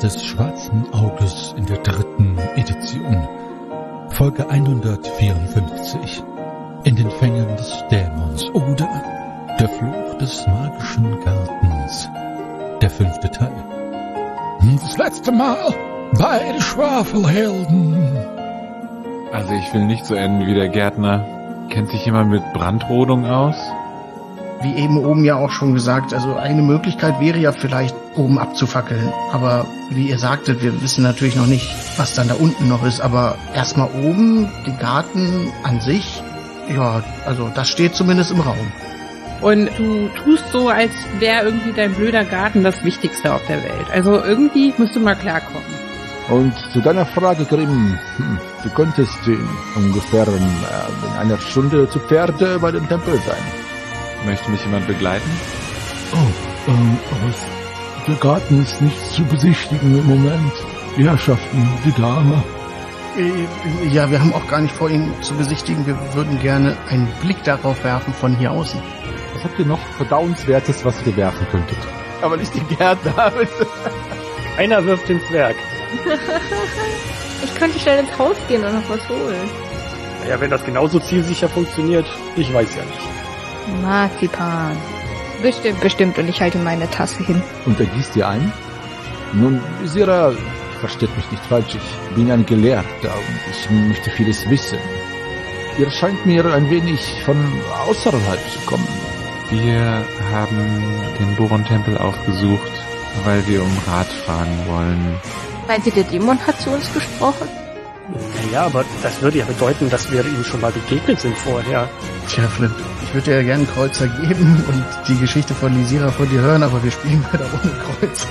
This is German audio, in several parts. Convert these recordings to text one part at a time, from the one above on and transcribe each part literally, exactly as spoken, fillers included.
des schwarzen Auges in der dritten Edition. Folge hundertvierundfünfzig. In den Fängen des Dämons oder der Fluch des magischen Gartens. Der fünfte Teil. Das letzte Mal bei den Schwafelhelden. Also ich will nicht so enden wie der Gärtner. Kennt sich jemand mit Brandrodung aus? Wie eben oben ja auch schon gesagt, also eine Möglichkeit wäre ja vielleicht oben abzufackeln. Aber wie ihr sagtet, wir wissen natürlich noch nicht, was dann da unten noch ist. Aber erstmal oben, den Garten an sich, ja, also das steht zumindest im Raum. Und du tust so, als wäre irgendwie dein blöder Garten das Wichtigste auf der Welt. Also irgendwie musst du mal klarkommen. Und zu deiner Frage, Grimm, hm, du könntest in ungefähr äh, in einer Stunde zu Pferde bei dem Tempel sein. Möchte mich jemand begleiten? Oh, ähm, aber der Garten ist nicht zu besichtigen im Moment. Die Herrschaften, die Dame. Ja, wir haben auch gar nicht vor, ihn zu besichtigen. Wir würden gerne einen Blick darauf werfen von hier außen. Was habt ihr noch Verdauenswertes, was ihr werfen könntet? Aber nicht den Gärtner. Einer wirft den Zwerg. Ich könnte schnell ins Haus gehen und noch was holen. Ja, wenn das genauso zielsicher funktioniert, ich weiß ja nicht. Marzipan. Bestimmt, bestimmt. Und ich halte meine Tasse hin. Und er gießt dir ein? Nun, Sira, versteht mich nicht falsch, ich bin ein Gelehrter und ich möchte vieles wissen. Ihr scheint mir ein wenig von außerhalb zu kommen. Wir haben den Boron-Tempel aufgesucht, weil wir um Rat fragen wollen. Meinen Sie, der Dämon hat zu uns gesprochen? Naja, aber das würde ja bedeuten, dass wir ihm schon mal begegnet sind vorher. Tja, Flip, ich würde dir ja gerne einen Kreuzer geben und die Geschichte von Lysira von dir hören, aber wir spielen leider ohne Kreuzer.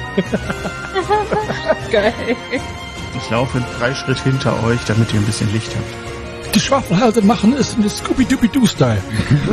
Geil. Ich laufe drei Schritt hinter euch, damit ihr ein bisschen Licht habt. Die Schwafelhelden machen es in der Scooby-Dooby-Doo-Style.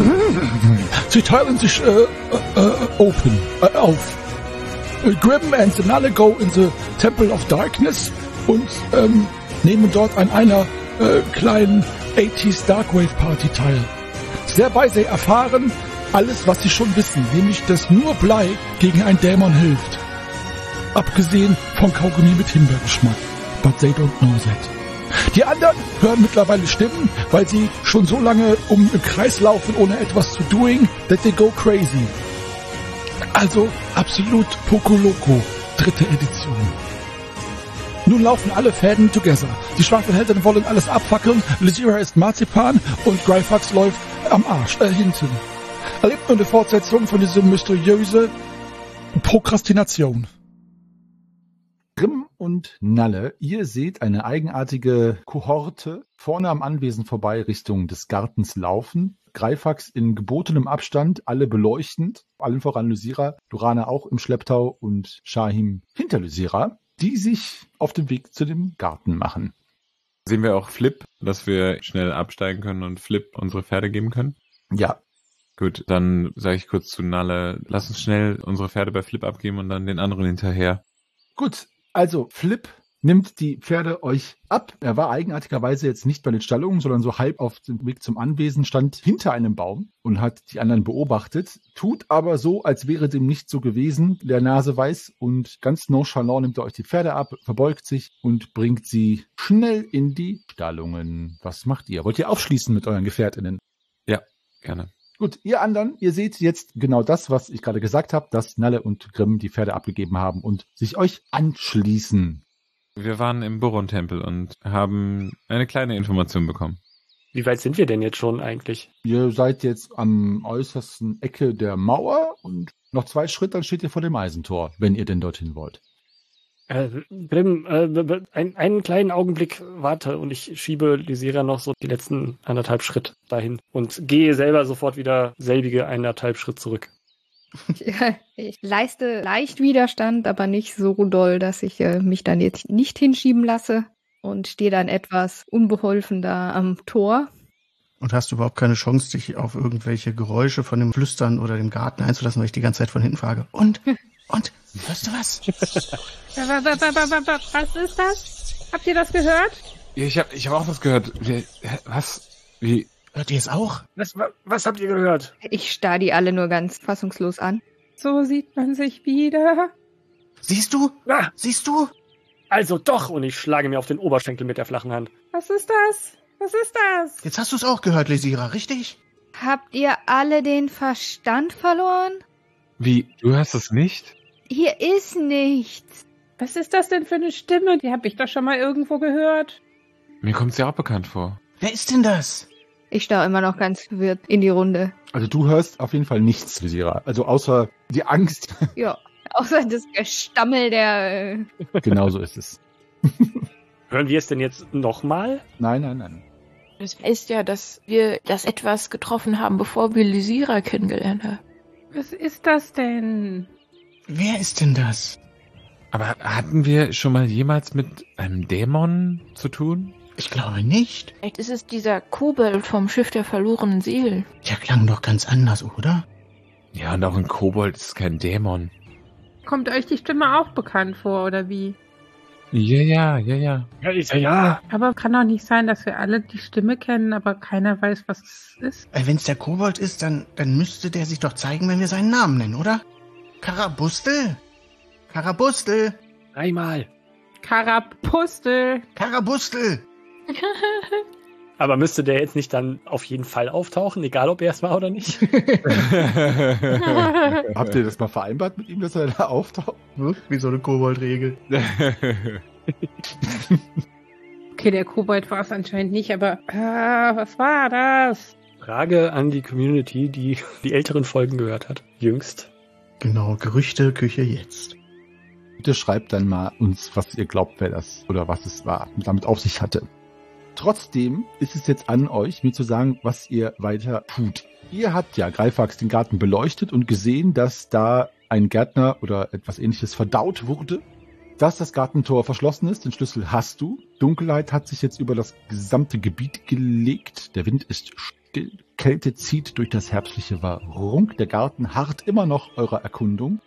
Sie teilen sich äh, äh, open, äh, auf. Grimm and the Nulle go in the Temple of Darkness und ähm, nehmen dort an einer äh, kleinen achtziger Darkwave Party teil. Sehr bei sie erfahren alles, was sie schon wissen, nämlich, dass nur Blei gegen einen Dämon hilft. Abgesehen von Kaugummi mit Himbeergeschmack. But they don't know that. Die anderen hören mittlerweile Stimmen, weil sie schon so lange um im Kreis laufen, ohne etwas zu doing, that they go crazy. Also absolut Poco Loco, dritte Edition. Nun laufen alle Fäden together. Die Schwafelhelden wollen alles abfackeln, Lysira ist Marzipan und Gryphax läuft am Arsch, äh, hinten. Erlebt nur eine Fortsetzung von dieser mysteriösen Prokrastination. Grimm und Nalle, ihr seht eine eigenartige Kohorte vorne am Anwesen vorbei Richtung des Gartens laufen. Gryphax in gebotenem Abstand, alle beleuchtend, allen voran Lysira, Dorana auch im Schlepptau und Shahim hinter Lysira, die sich auf den Weg zu dem Garten machen. Sehen wir auch Flip, dass wir schnell absteigen können und Flip unsere Pferde geben können? Ja. Gut, dann sage ich kurz zu Nalle, lass uns schnell unsere Pferde bei Flip abgeben und dann den anderen hinterher. Gut, also Flip nimmt die Pferde euch ab. Er war eigenartigerweise jetzt nicht bei den Stallungen, sondern so halb auf dem Weg zum Anwesen, stand hinter einem Baum und hat die anderen beobachtet, tut aber so, als wäre dem nicht so gewesen, der Nase weiß, und ganz nonchalant nimmt er euch die Pferde ab, verbeugt sich und bringt sie schnell in die Stallungen. Was macht ihr? Wollt ihr aufschließen mit euren GefährtInnen? Ja, gerne. Gut, ihr anderen, ihr seht jetzt genau das, was ich gerade gesagt habe, dass Nalle und Grimm die Pferde abgegeben haben und sich euch anschließen. Wir waren im Boron-Tempel und haben eine kleine Information bekommen. Wie weit sind wir denn jetzt schon eigentlich? Ihr seid jetzt am äußersten Ecke der Mauer und noch zwei Schritte, dann steht ihr vor dem Eisentor, wenn ihr denn dorthin wollt. Äh, Grimm, äh, ein, einen kleinen Augenblick warte und ich schiebe Lysira noch so die letzten anderthalb Schritt dahin und gehe selber sofort wieder selbige eineinhalb Schritt zurück. Ja, ich leiste leicht Widerstand, aber nicht so doll, dass ich äh, mich dann jetzt nicht hinschieben lasse und stehe dann etwas unbeholfen da am Tor. Und hast du überhaupt keine Chance, dich auf irgendwelche Geräusche von dem Flüstern oder dem Garten einzulassen, weil ich die ganze Zeit von hinten frage. Und? Und? Hörst du was? Was ist das? Habt ihr das gehört? Ja, ich habe ich hab auch was gehört. Was? Wie? Hört ihr es auch? Was, was habt ihr gehört? Ich starr die alle nur ganz fassungslos an. So sieht man sich wieder. Siehst du? Ah, Siehst du? also doch, und ich schlage mir auf den Oberschenkel mit der flachen Hand. Was ist das? Was ist das? Jetzt hast du es auch gehört, Lesira, richtig? Habt ihr alle den Verstand verloren? Wie, du hast es nicht? Hier ist nichts. Was ist das denn für eine Stimme? Die habe ich doch schon mal irgendwo gehört. Mir kommt es ja auch bekannt vor. Wer ist denn das? Ich starre immer noch ganz verwirrt in die Runde. Also du hörst auf jeden Fall nichts, Visira. Also außer die Angst. Ja, außer das Gestammel der... Äh Genau so ist es. Hören wir es denn jetzt nochmal? Nein, nein, nein. Das heißt ja, dass wir das etwas getroffen haben, bevor wir Lysira kennengelernt haben. Was ist das denn? Wer ist denn das? Aber hatten wir schon mal jemals mit einem Dämon zu tun? Ich glaube nicht. Vielleicht ist es dieser Kobold vom Schiff der verlorenen Seelen. Der klang doch ganz anders, oder? Ja, und auch ein Kobold ist kein Dämon. Kommt euch die Stimme auch bekannt vor, oder wie? Ja, ja, ja, ja. Ja, ich sag ja. Aber kann doch nicht sein, dass wir alle die Stimme kennen, aber keiner weiß, was es ist. Weil wenn's der Kobold ist, dann, dann müsste der sich doch zeigen, wenn wir seinen Namen nennen, oder? Karabustel? Karabustel? Dreimal. Karabustel. Karabustel! Aber müsste der jetzt nicht dann auf jeden Fall auftauchen, egal ob er es war oder nicht? Habt ihr das mal vereinbart mit ihm, dass er da auftaucht? Wie so eine Koboldregel. Okay, der Kobold war es anscheinend nicht, aber ah, was war das? Frage an die Community, die die älteren Folgen gehört hat. Jüngst. Genau, Gerüchte, Küche jetzt. Bitte schreibt dann mal uns, was ihr glaubt, wer das oder was es war, damit auf sich hatte. Trotzdem ist es jetzt an euch, mir zu sagen, was ihr weiter tut. Ihr habt ja Greifax den Garten beleuchtet und gesehen, dass da ein Gärtner oder etwas Ähnliches verdaut wurde. Dass das Gartentor verschlossen ist, den Schlüssel hast du. Dunkelheit hat sich jetzt über das gesamte Gebiet gelegt. Der Wind ist still. Kälte zieht durch das herbstliche Warunk. Der Garten harrt immer noch eurer Erkundung.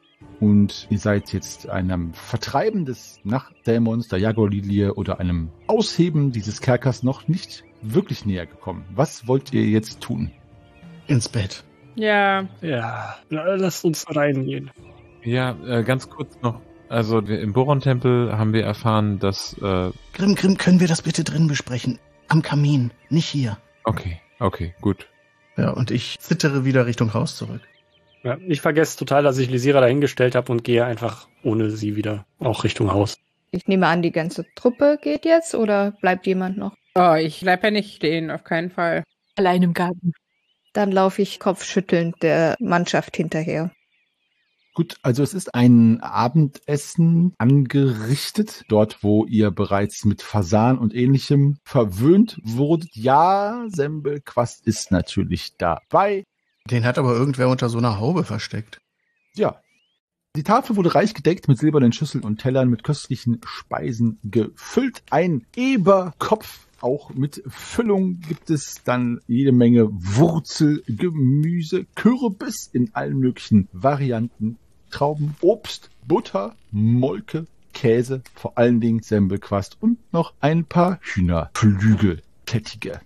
Und ihr seid jetzt einem Vertreiben des Nachtdämons, der Jagorlilie oder einem Ausheben dieses Kerkers noch nicht wirklich näher gekommen. Was wollt ihr jetzt tun? Ins Bett. Ja. Ja, lasst uns reingehen. Ja, äh, ganz kurz noch. Also wir, im Boron-Tempel haben wir erfahren, dass... Äh, Grimm, Grimm, können wir das bitte drin besprechen? Am Kamin, nicht hier. okay, okay, gut. Ja, und ich zittere wieder Richtung Haus zurück. Ja, ich vergesse total, dass ich Lysira dahingestellt habe und gehe einfach ohne sie wieder auch Richtung Haus. Ich nehme an, die ganze Truppe geht jetzt oder bleibt jemand noch? Oh, ich bleib ja nicht stehen, auf keinen Fall. Allein im Garten. Dann laufe ich kopfschüttelnd der Mannschaft hinterher. Gut, also es ist ein Abendessen angerichtet, dort wo ihr bereits mit Fasan und Ähnlichem verwöhnt wurdet. Ja, Sembelquast ist natürlich dabei. Den hat aber irgendwer unter so einer Haube versteckt. Ja. Die Tafel wurde reich gedeckt mit silbernen Schüsseln und Tellern mit köstlichen Speisen gefüllt. Ein Eberkopf, auch mit Füllung gibt es dann jede Menge Wurzelgemüse, Kürbis in allen möglichen Varianten, Trauben, Obst, Butter, Molke, Käse, vor allen Dingen Sembelquast und noch ein paar Hühnerflügel, Klettige.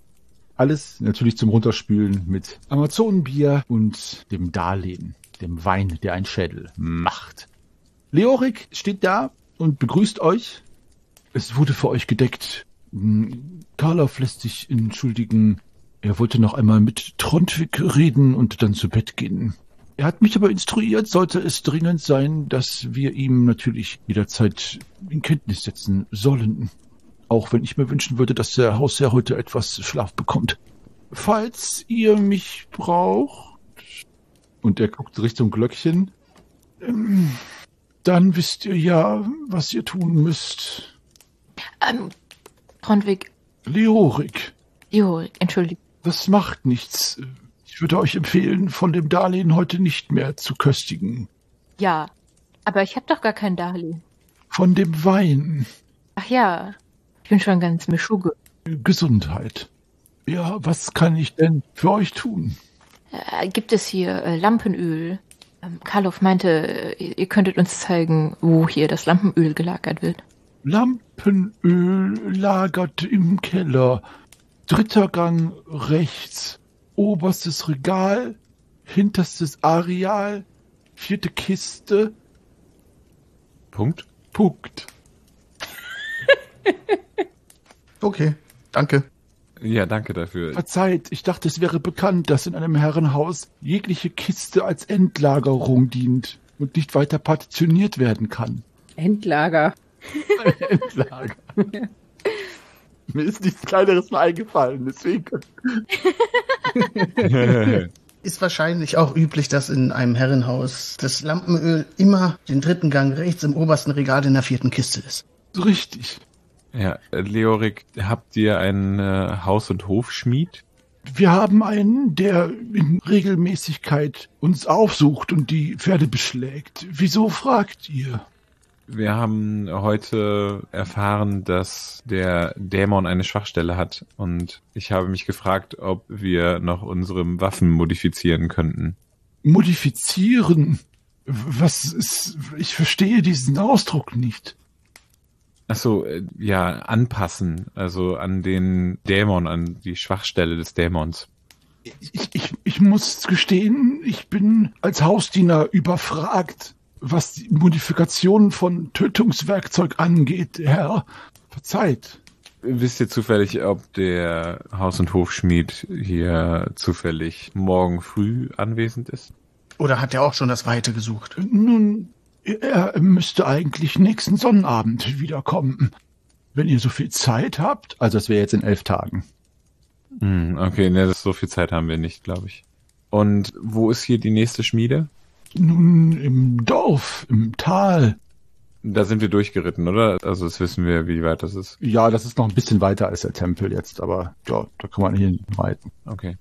Alles natürlich zum Runterspülen mit Amazonenbier und dem Darlehen, dem Wein, der ein Schädel macht. Leorik steht da und begrüßt euch. Es wurde für euch gedeckt. Karloff lässt sich entschuldigen. Er wollte noch einmal mit Trondvik reden und dann zu Bett gehen. Er hat mich aber instruiert, sollte es dringend sein, dass wir ihm natürlich jederzeit in Kenntnis setzen sollen. Auch wenn ich mir wünschen würde, dass der Hausherr heute etwas Schlaf bekommt. Falls ihr mich braucht, und er guckt Richtung Glöckchen, dann wisst ihr ja, was ihr tun müsst. Ähm, Trondvik. Leorik. Leorik, entschuldigt. Das macht nichts. Ich würde euch empfehlen, von dem Darlehen heute nicht mehr zu köstigen. Ja, aber ich habe doch gar kein Darlehen. Von dem Wein. Ach ja, ich bin schon ganz Mischugge. Gesundheit. Ja, was kann ich denn für euch tun? Äh, gibt es hier äh, Lampenöl? Ähm, Karloff meinte, äh, ihr könntet uns zeigen, wo hier das Lampenöl gelagert wird. Lampenöl lagert im Keller. Dritter Gang rechts. Oberstes Regal. Hinterstes Areal. Vierte Kiste. Punkt. Punkt. Okay, danke. Ja, danke dafür. Verzeiht, ich dachte, es wäre bekannt, dass in einem Herrenhaus jegliche Kiste als Endlagerung dient und nicht weiter partitioniert werden kann. Endlager. Endlager. Ja. Mir ist nichts Kleineres mehr eingefallen, deswegen. Ist wahrscheinlich auch üblich, dass in einem Herrenhaus das Lampenöl immer den dritten Gang rechts im obersten Regal in der vierten Kiste ist. Richtig. Ja, Leorik, habt ihr einen äh, Haus- und Hofschmied? Wir haben einen, der in Regelmäßigkeit uns aufsucht und die Pferde beschlägt. Wieso fragt ihr? Wir haben heute erfahren, dass der Dämon eine Schwachstelle hat und ich habe mich gefragt, ob wir noch unsere Waffen modifizieren könnten. Modifizieren? Was ist... Ich verstehe diesen Ausdruck nicht. Ach so, ja, anpassen, also an den Dämon, an die Schwachstelle des Dämons. Ich, ich, ich muss gestehen, ich bin als Hausdiener überfragt, was die Modifikation von Tötungswerkzeug angeht, Herr. Verzeiht. Wisst ihr zufällig, ob der Haus- und Hofschmied hier zufällig morgen früh anwesend ist? Oder hat er auch schon das Weite gesucht? Nun, er müsste eigentlich nächsten Sonnabend wiederkommen. Wenn ihr so viel Zeit habt. Also es wäre jetzt in elf Tagen. Hm, okay, ne, so viel Zeit haben wir nicht, glaube ich. Und wo ist hier die nächste Schmiede? Nun, im Dorf, im Tal. Da sind wir durchgeritten, oder? Also das wissen wir, wie weit das ist. Ja, das ist noch ein bisschen weiter als der Tempel jetzt, aber ja, da kann man hin reiten. Okay.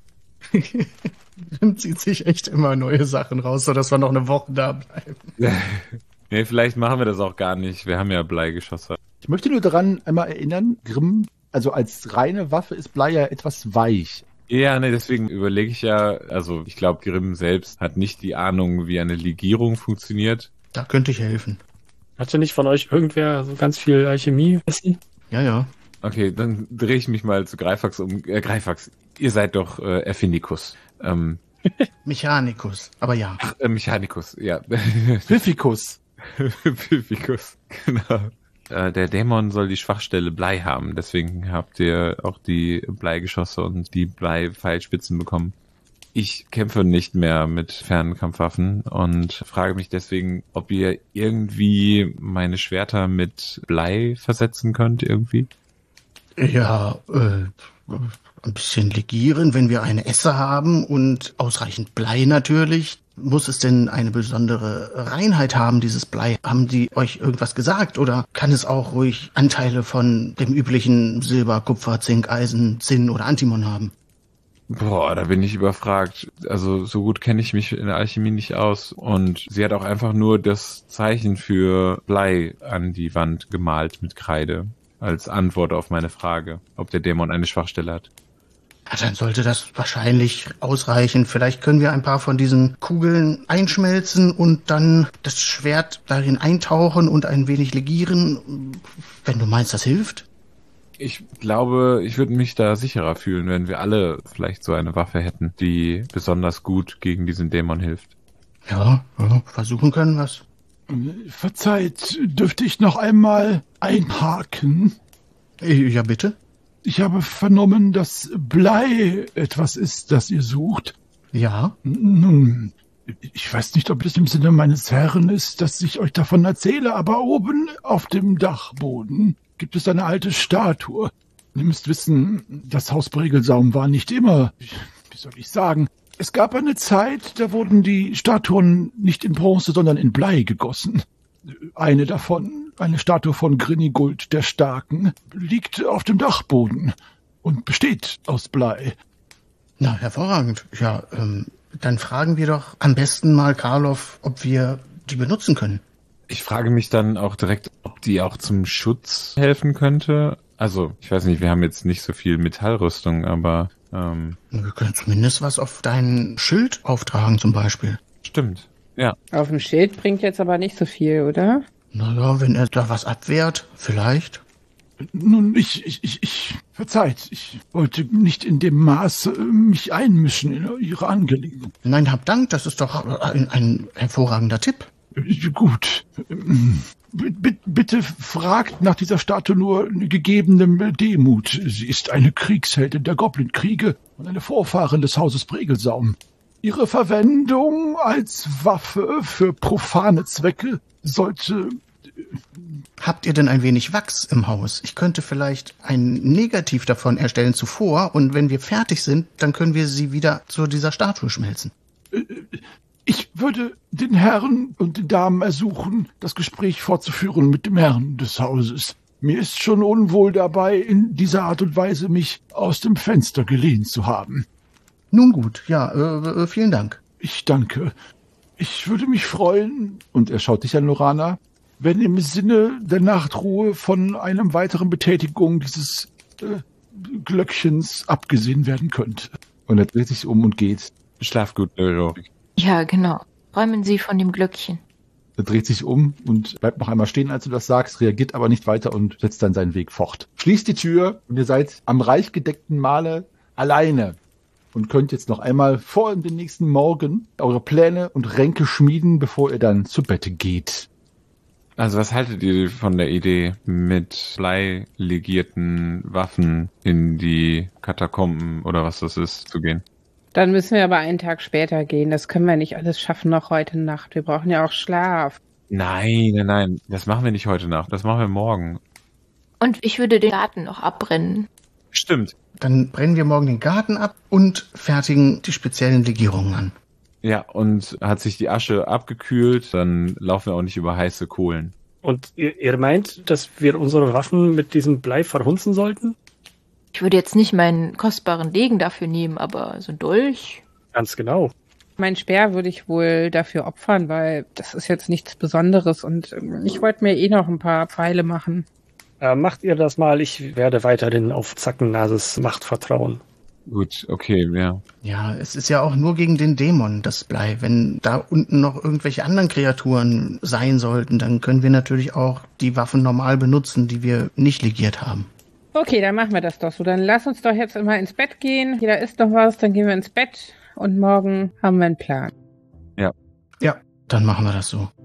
Dann zieht sich echt immer neue Sachen raus, sodass wir noch eine Woche da bleiben. Nee, vielleicht machen wir das auch gar nicht. Wir haben ja Bleigeschosse. Ich möchte nur daran einmal erinnern, Grimm, also als reine Waffe ist Blei ja etwas weich. Ja, ne, deswegen überlege ich ja, also ich glaube, Grimm selbst hat nicht die Ahnung, wie eine Legierung funktioniert. Da könnte ich helfen. Hatte nicht von euch irgendwer so ganz viel Alchemie wissen? Ja, ja. Okay, dann drehe ich mich mal zu Greifax um. Äh, Greifax, ihr seid doch äh, Erfindikus. Ähm, Mechanicus, aber ja. Ach, äh, Mechanicus, ja. Pfiffikus. Pfiffikus, genau. Äh, der Dämon soll die Schwachstelle Blei haben, deswegen habt ihr auch die Bleigeschosse und die Blei-Pfeilspitzen bekommen. Ich kämpfe nicht mehr mit Fernkampfwaffen und frage mich deswegen, ob ihr irgendwie meine Schwerter mit Blei versetzen könnt, irgendwie? Ja, äh, ein bisschen legieren, wenn wir eine Esse haben und ausreichend Blei natürlich. Muss es denn eine besondere Reinheit haben, dieses Blei? Haben die euch irgendwas gesagt oder kann es auch ruhig Anteile von dem üblichen Silber, Kupfer, Zink, Eisen, Zinn oder Antimon haben? Boah, da bin ich überfragt. Also so gut kenne ich mich in der Alchemie nicht aus. Und sie hat auch einfach nur das Zeichen für Blei an die Wand gemalt mit Kreide. Als Antwort auf meine Frage, ob der Dämon eine Schwachstelle hat. Ja, dann sollte das wahrscheinlich ausreichen. Vielleicht können wir ein paar von diesen Kugeln einschmelzen und dann das Schwert darin eintauchen und ein wenig legieren. Wenn du meinst, das hilft? Ich glaube, ich würde mich da sicherer fühlen, wenn wir alle vielleicht so eine Waffe hätten, die besonders gut gegen diesen Dämon hilft. Ja, ja, versuchen können wir's. Verzeiht, dürfte ich noch einmal einhaken? Ja, bitte? Ich habe vernommen, dass Blei etwas ist, das ihr sucht. Ja. Nun, ich weiß nicht, ob es im Sinne meines Herrn ist, dass ich euch davon erzähle, aber oben auf dem Dachboden gibt es eine alte Statue. Ihr müsst wissen, das Haus Bregelsaum war nicht immer, wie soll ich sagen, es gab eine Zeit, da wurden die Statuen nicht in Bronze, sondern in Blei gegossen. Eine davon, eine Statue von Griniguld der Starken, liegt auf dem Dachboden und besteht aus Blei. Na, hervorragend. Ja, ähm, dann fragen wir doch am besten mal Karloff, ob wir die benutzen können. Ich frage mich dann auch direkt, ob die auch zum Schutz helfen könnte. Also, ich weiß nicht, wir haben jetzt nicht so viel Metallrüstung, aber... Ähm, wir können zumindest was auf dein Schild auftragen zum Beispiel. Stimmt, ja. Auf dem Schild bringt jetzt aber nicht so viel, oder? Naja, wenn er da was abwehrt, vielleicht. Nun, ich, ich, ich, ich, verzeiht, ich wollte nicht in dem Maße mich einmischen in Ihre Angelegenheiten. Nein, hab Dank, das ist doch ein, ein hervorragender Tipp. Gut. b- bitte fragt nach dieser Statue nur gegebenem Demut. Sie ist eine Kriegsheldin der Goblin-Kriege und eine Vorfahrin des Hauses Bregelsaum. Ihre Verwendung als Waffe für profane Zwecke sollte... Habt ihr denn ein wenig Wachs im Haus? Ich könnte vielleicht ein Negativ davon erstellen zuvor und wenn wir fertig sind, dann können wir sie wieder zu dieser Statue schmelzen. Ich würde den Herren und den Damen ersuchen, das Gespräch fortzuführen mit dem Herrn des Hauses. Mir ist schon unwohl dabei, in dieser Art und Weise mich aus dem Fenster gelehnt zu haben. Nun gut, ja, äh, vielen Dank. Ich danke. Ich würde mich freuen, und er schaut dich an, Lorana, wenn im Sinne der Nachtruhe von einem weiteren Betätigung dieses äh, Glöckchens abgesehen werden könnte. Und er dreht sich um und geht. Schlaf gut, Lorik. Ja, genau. Räumen Sie von dem Glöckchen. Er dreht sich um und bleibt noch einmal stehen, als du das sagst, reagiert aber nicht weiter und setzt dann seinen Weg fort. Schließt die Tür und ihr seid am reich gedeckten Male alleine und könnt jetzt noch einmal vor dem nächsten Morgen eure Pläne und Ränke schmieden, bevor ihr dann zu Bette geht. Also was haltet ihr von der Idee, mit bleilegierten Waffen in die Katakomben oder was das ist, zu gehen? Dann müssen wir aber einen Tag später gehen. Das können wir nicht alles schaffen noch heute Nacht. Wir brauchen ja auch Schlaf. Nein, nein, nein. Das machen wir nicht heute Nacht. Das machen wir morgen. Und ich würde den Garten noch abbrennen. Stimmt. Dann brennen wir morgen den Garten ab und fertigen die speziellen Legierungen an. Ja, und hat sich die Asche abgekühlt, dann laufen wir auch nicht über heiße Kohlen. Und ihr, ihr meint, dass wir unsere Waffen mit diesem Blei verhunzen sollten? Ich würde jetzt nicht meinen kostbaren Degen dafür nehmen, aber so ein Dolch. Ganz genau. Mein Speer würde ich wohl dafür opfern, weil das ist jetzt nichts Besonderes und ich wollte mir eh noch ein paar Pfeile machen. Äh, macht ihr das mal, ich werde weiterhin auf Zackennases Macht vertrauen. Gut, okay, ja. Ja, es ist ja auch nur gegen den Dämon, das Blei. Wenn da unten noch irgendwelche anderen Kreaturen sein sollten, dann können wir natürlich auch die Waffen normal benutzen, die wir nicht legiert haben. Okay, dann machen wir das doch so. Dann lass uns doch jetzt immer ins Bett gehen. Jeder isst noch was, dann gehen wir ins Bett und morgen haben wir einen Plan. Ja. Ja, dann machen wir das so.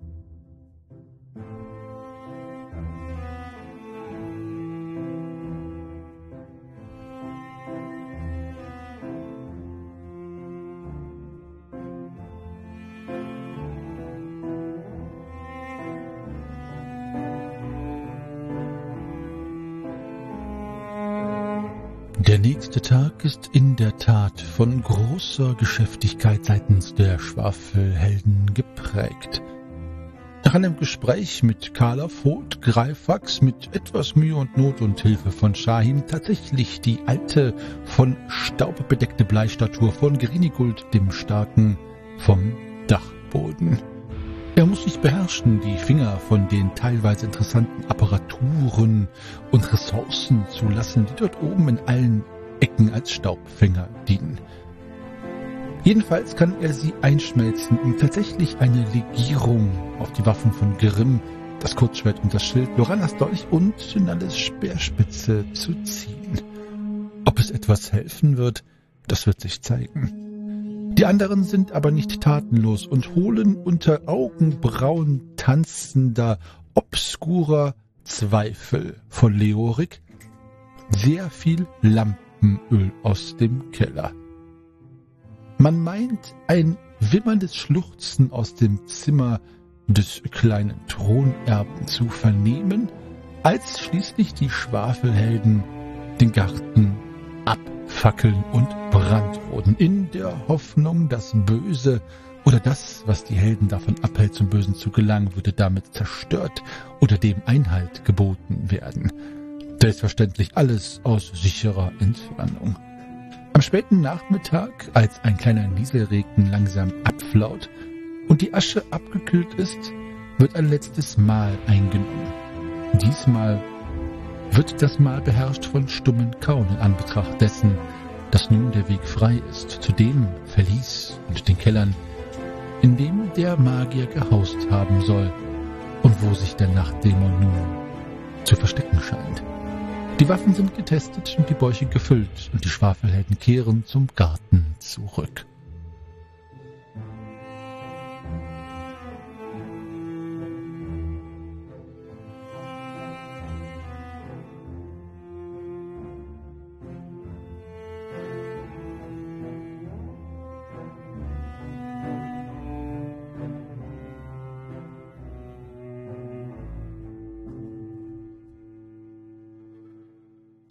Der nächste Tag ist in der Tat von großer Geschäftigkeit seitens der Schwafelhelden geprägt. Nach einem Gespräch mit Karloff holt Greifax mit etwas Mühe und Not und Hilfe von Shahim tatsächlich die alte, von Staub bedeckte Bleistatue von Griniguld dem Starken vom Dachboden. Er muss sich beherrschen, die Finger von den teilweise interessanten Apparaturen und Ressourcen zu lassen, die dort oben in allen Ecken als Staubfänger dienen. Jedenfalls kann er sie einschmelzen, um tatsächlich eine Legierung auf die Waffen von Grimm, das Kurzschwert und das Schild, Loranas Dolch und Synalles Speerspitze zu ziehen. Ob es etwas helfen wird, das wird sich zeigen. Die anderen sind aber nicht tatenlos und holen unter Augenbrauen tanzender, obskurer Zweifel von Leorik sehr viel Lampenöl aus dem Keller. Man meint, ein wimmerndes Schluchzen aus dem Zimmer des kleinen Thronerben zu vernehmen, als schließlich die Schwafelhelden den Garten abfackeln und brandroden, in der Hoffnung, das Böse oder das, was die Helden davon abhält, zum Bösen zu gelangen, würde damit zerstört oder dem Einhalt geboten werden. Selbstverständlich alles aus sicherer Entfernung. Am späten Nachmittag, als ein kleiner Nieselregen langsam abflaut und die Asche abgekühlt ist, wird ein letztes Mahl eingenommen. Diesmal wird das Mahl beherrscht von stummen Kauen in Anbetracht dessen, dass nun der Weg frei ist zu dem Verlies und den Kellern, in dem der Magier gehaust haben soll und wo sich der Nachtdämon nun zu verstecken scheint. Die Waffen sind getestet und die Bäuche gefüllt und die Schwafelhelden kehren zum Garten zurück.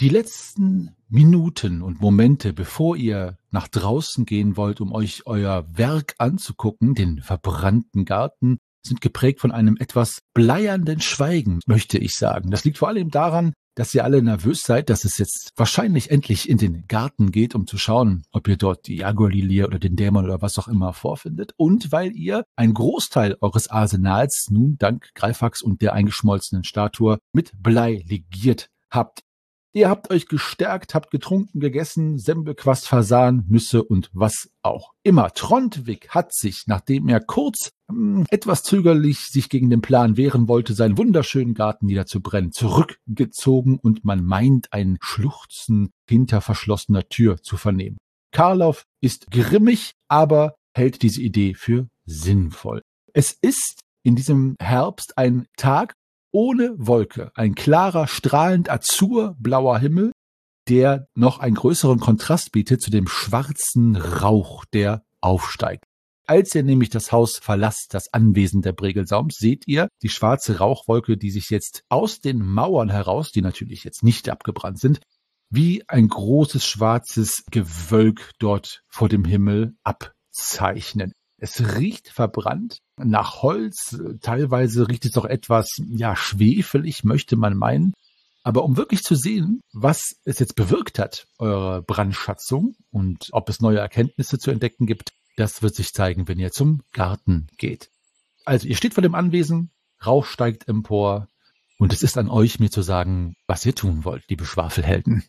Die letzten Minuten und Momente, bevor ihr nach draußen gehen wollt, um euch euer Werk anzugucken, den verbrannten Garten, sind geprägt von einem etwas bleiernden Schweigen, möchte ich sagen. Das liegt vor allem daran, dass ihr alle nervös seid, dass es jetzt wahrscheinlich endlich in den Garten geht, um zu schauen, ob ihr dort die Jaguar-Lilie oder den Dämon oder was auch immer vorfindet. Und weil ihr einen Großteil eures Arsenals nun dank Greifax und der eingeschmolzenen Statue mit Blei legiert habt. Ihr habt euch gestärkt, habt getrunken, gegessen, Semmelquast, Fasan, Nüsse und was auch immer. Trondwig hat sich, nachdem er kurz mh, etwas zögerlich sich gegen den Plan wehren wollte, seinen wunderschönen Garten niederzubrennen, zurückgezogen und man meint, ein Schluchzen hinter verschlossener Tür zu vernehmen. Karloff ist grimmig, aber hält diese Idee für sinnvoll. Es ist in diesem Herbst ein Tag ohne Wolke, ein klarer, strahlend azurblauer Himmel, der noch einen größeren Kontrast bietet zu dem schwarzen Rauch, der aufsteigt. Als ihr nämlich das Haus verlasst, das Anwesen der Bregelsaums, seht ihr die schwarze Rauchwolke, die sich jetzt aus den Mauern heraus, die natürlich jetzt nicht abgebrannt sind, wie ein großes schwarzes Gewölk dort vor dem Himmel abzeichnen. Es riecht verbrannt nach Holz, teilweise riecht es auch etwas, ja, schwefelig, möchte man meinen. Aber um wirklich zu sehen, was es jetzt bewirkt hat, eure Brandschatzung und ob es neue Erkenntnisse zu entdecken gibt, das wird sich zeigen, wenn ihr zum Garten geht. Also ihr steht vor dem Anwesen, Rauch steigt empor und es ist an euch, mir zu sagen, was ihr tun wollt, liebe Schwafelhelden.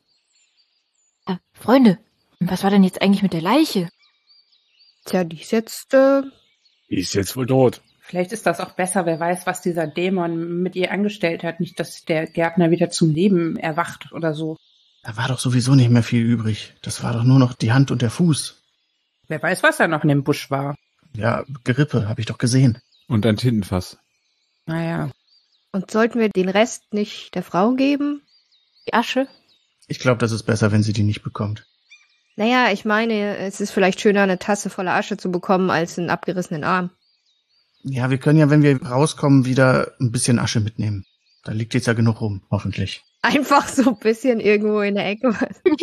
Äh, Freunde, was war denn jetzt eigentlich mit der Leiche? Tja, die ist jetzt, äh, Die ist jetzt wohl tot. Vielleicht ist das auch besser, wer weiß, was dieser Dämon mit ihr angestellt hat. Nicht, dass der Gärtner wieder zum Leben erwacht oder so. Da war doch sowieso nicht mehr viel übrig. Das war doch nur noch die Hand und der Fuß. Wer weiß, was da noch in dem Busch war. Ja, Gerippe, habe ich doch gesehen. Und ein Tintenfass. Naja. und sollten wir den Rest nicht der Frau geben? Die Asche? Ich glaube, das ist besser, wenn sie die nicht bekommt. Naja, ich meine, es ist vielleicht schöner, eine Tasse voller Asche zu bekommen, als einen abgerissenen Arm. Ja, wir können ja, wenn wir rauskommen, wieder ein bisschen Asche mitnehmen. Da liegt jetzt ja genug rum, hoffentlich. Einfach so ein bisschen irgendwo in der Ecke.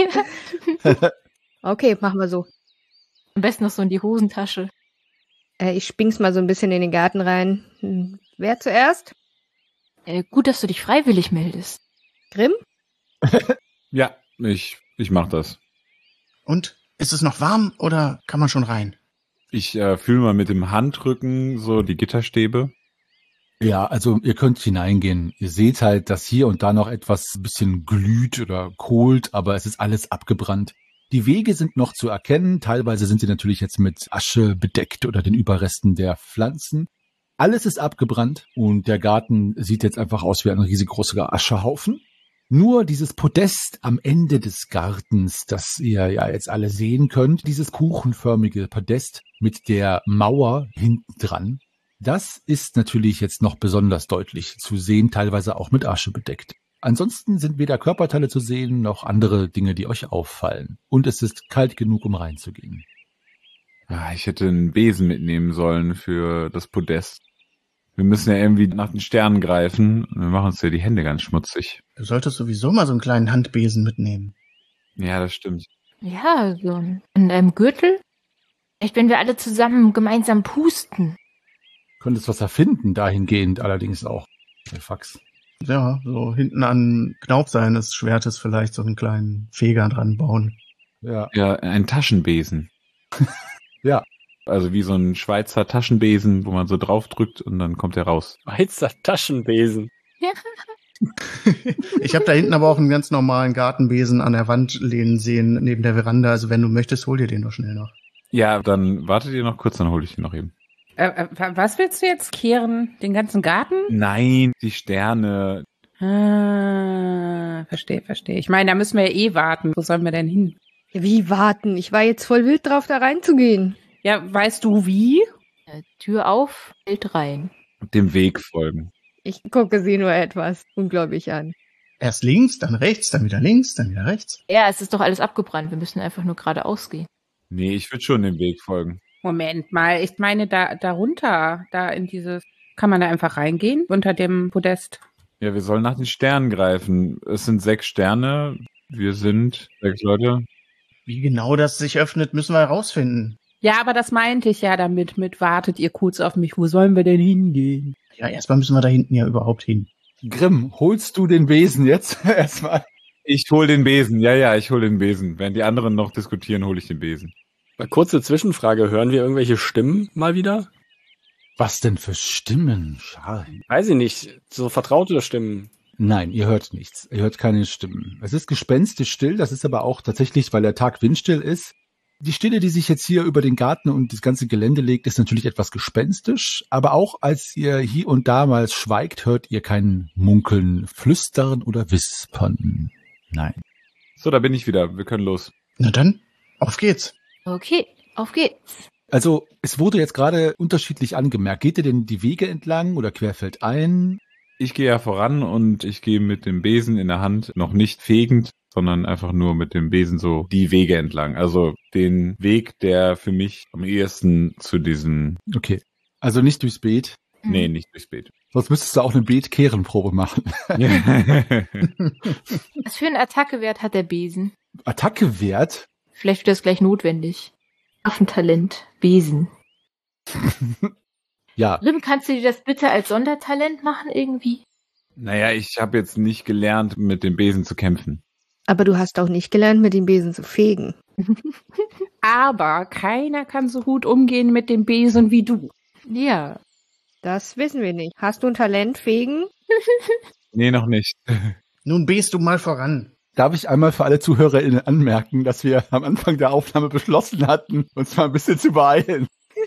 Okay, machen wir so. Am besten noch so in die Hosentasche. Äh, ich sping's mal so ein bisschen in den Garten rein. Hm, wer zuerst? Äh, gut, dass du dich freiwillig meldest. Grimm? Ja, ich, ich mach das. Und? Ist es noch warm oder kann man schon rein? Ich äh, fühle mal mit dem Handrücken so die Gitterstäbe. Ja, also ihr könnt hineingehen. Ihr seht halt, dass hier und da noch etwas ein bisschen glüht oder kohlt, aber es ist alles abgebrannt. Die Wege sind noch zu erkennen. Teilweise sind sie natürlich jetzt mit Asche bedeckt oder den Überresten der Pflanzen. Alles ist abgebrannt und der Garten sieht jetzt einfach aus wie ein riesengroßer Aschehaufen. Nur dieses Podest am Ende des Gartens, das ihr ja jetzt alle sehen könnt, dieses kuchenförmige Podest mit der Mauer hinten dran, das ist natürlich jetzt noch besonders deutlich zu sehen, teilweise auch mit Asche bedeckt. Ansonsten sind weder Körperteile zu sehen, noch andere Dinge, die euch auffallen. Und es ist kalt genug, um reinzugehen. Ah, ich hätte einen Besen mitnehmen sollen für das Podest. Wir müssen ja irgendwie nach den Sternen greifen. Wir machen uns ja die Hände ganz schmutzig. Du solltest sowieso mal so einen kleinen Handbesen mitnehmen. Ja, das stimmt. Ja, so ein- in einem Gürtel. Vielleicht, wenn wir alle zusammen gemeinsam pusten. Könntest was erfinden, dahingehend allerdings auch. Der Fax. Ja, so hinten an Knauf seines Schwertes vielleicht so einen kleinen Feger dran bauen. Ja, Ja, ein Taschenbesen. ja. Also wie so ein Schweizer Taschenbesen, wo man so draufdrückt und dann kommt er raus. Schweizer Taschenbesen. Ich habe da hinten aber auch einen ganz normalen Gartenbesen an der Wand lehnen sehen, neben der Veranda. Also wenn du möchtest, hol dir den doch schnell noch. Ja, dann wartet ihr noch kurz, dann hole ich ihn noch eben. Äh, äh, was willst du jetzt kehren? Den ganzen Garten? Nein, die Sterne. Ah, verstehe, verstehe. Ich meine, da müssen wir ja eh warten. Wo sollen wir denn hin? Wie warten? Ich war jetzt voll wild drauf, da reinzugehen. Ja, weißt du wie? Äh, Tür auf, Feld rein. Dem Weg folgen. Ich gucke sie nur etwas ungläubig an. Erst links, dann rechts, dann wieder links, dann wieder rechts. Ja, es ist doch alles abgebrannt. Wir müssen einfach nur geradeaus gehen. Nee, ich würde schon dem Weg folgen. Moment mal, ich meine, da darunter, da in dieses, kann man da einfach reingehen, unter dem Podest? Ja, wir sollen nach den Sternen greifen. Es sind sechs Sterne. Wir sind sechs Leute. Wie genau das sich öffnet, müssen wir herausfinden. Ja, aber das meinte ich ja damit, mit wartet ihr kurz auf mich, wo sollen wir denn hingehen? Ja, erstmal müssen wir da hinten ja überhaupt hin. Grimm, holst du den Besen jetzt erstmal? Ich hol den Besen, ja, ja, ich hol den Besen. Während die anderen noch diskutieren, hole ich den Besen. Mal kurze Zwischenfrage, hören wir irgendwelche Stimmen mal wieder? Was denn für Stimmen, Charlie? Weiß ich nicht, so vertraute Stimmen. Nein, ihr hört nichts. Ihr hört keine Stimmen. Es ist gespenstisch still, das ist aber auch tatsächlich, weil der Tag windstill ist. Die Stille, die sich jetzt hier über den Garten und das ganze Gelände legt, ist natürlich etwas gespenstisch. Aber auch als ihr hier und da mal schweigt, hört ihr kein Munkeln, Flüstern oder Wispern. Nein. So, da bin ich wieder. Wir können los. Na dann, auf geht's. Okay, auf geht's. Also, es wurde jetzt gerade unterschiedlich angemerkt. Geht ihr denn die Wege entlang oder querfeldein? Ich gehe ja voran und ich gehe mit dem Besen in der Hand, noch nicht fegend, sondern einfach nur mit dem Besen so die Wege entlang. Also den Weg, der für mich am ehesten zu diesem... Okay, also nicht durchs Beet. Nee, nicht durchs Beet. Sonst müsstest du auch eine Beet-Kehrenprobe machen. Was für einen Attackewert hat der Besen? Attackewert? Vielleicht wird das gleich notwendig. Waffentalent, Besen. Ja. Grimm, kannst du dir das bitte als Sondertalent machen irgendwie? Naja, ich habe jetzt nicht gelernt, mit dem Besen zu kämpfen. Aber du hast auch nicht gelernt, mit dem Besen zu fegen. Aber keiner kann so gut umgehen mit dem Besen wie du. Ja. Das wissen wir nicht. Hast du ein Talent, fegen? Nee, noch nicht. Nun best du mal voran. Darf ich einmal für alle ZuhörerInnen anmerken, dass wir am Anfang der Aufnahme beschlossen hatten, uns mal ein bisschen zu beeilen.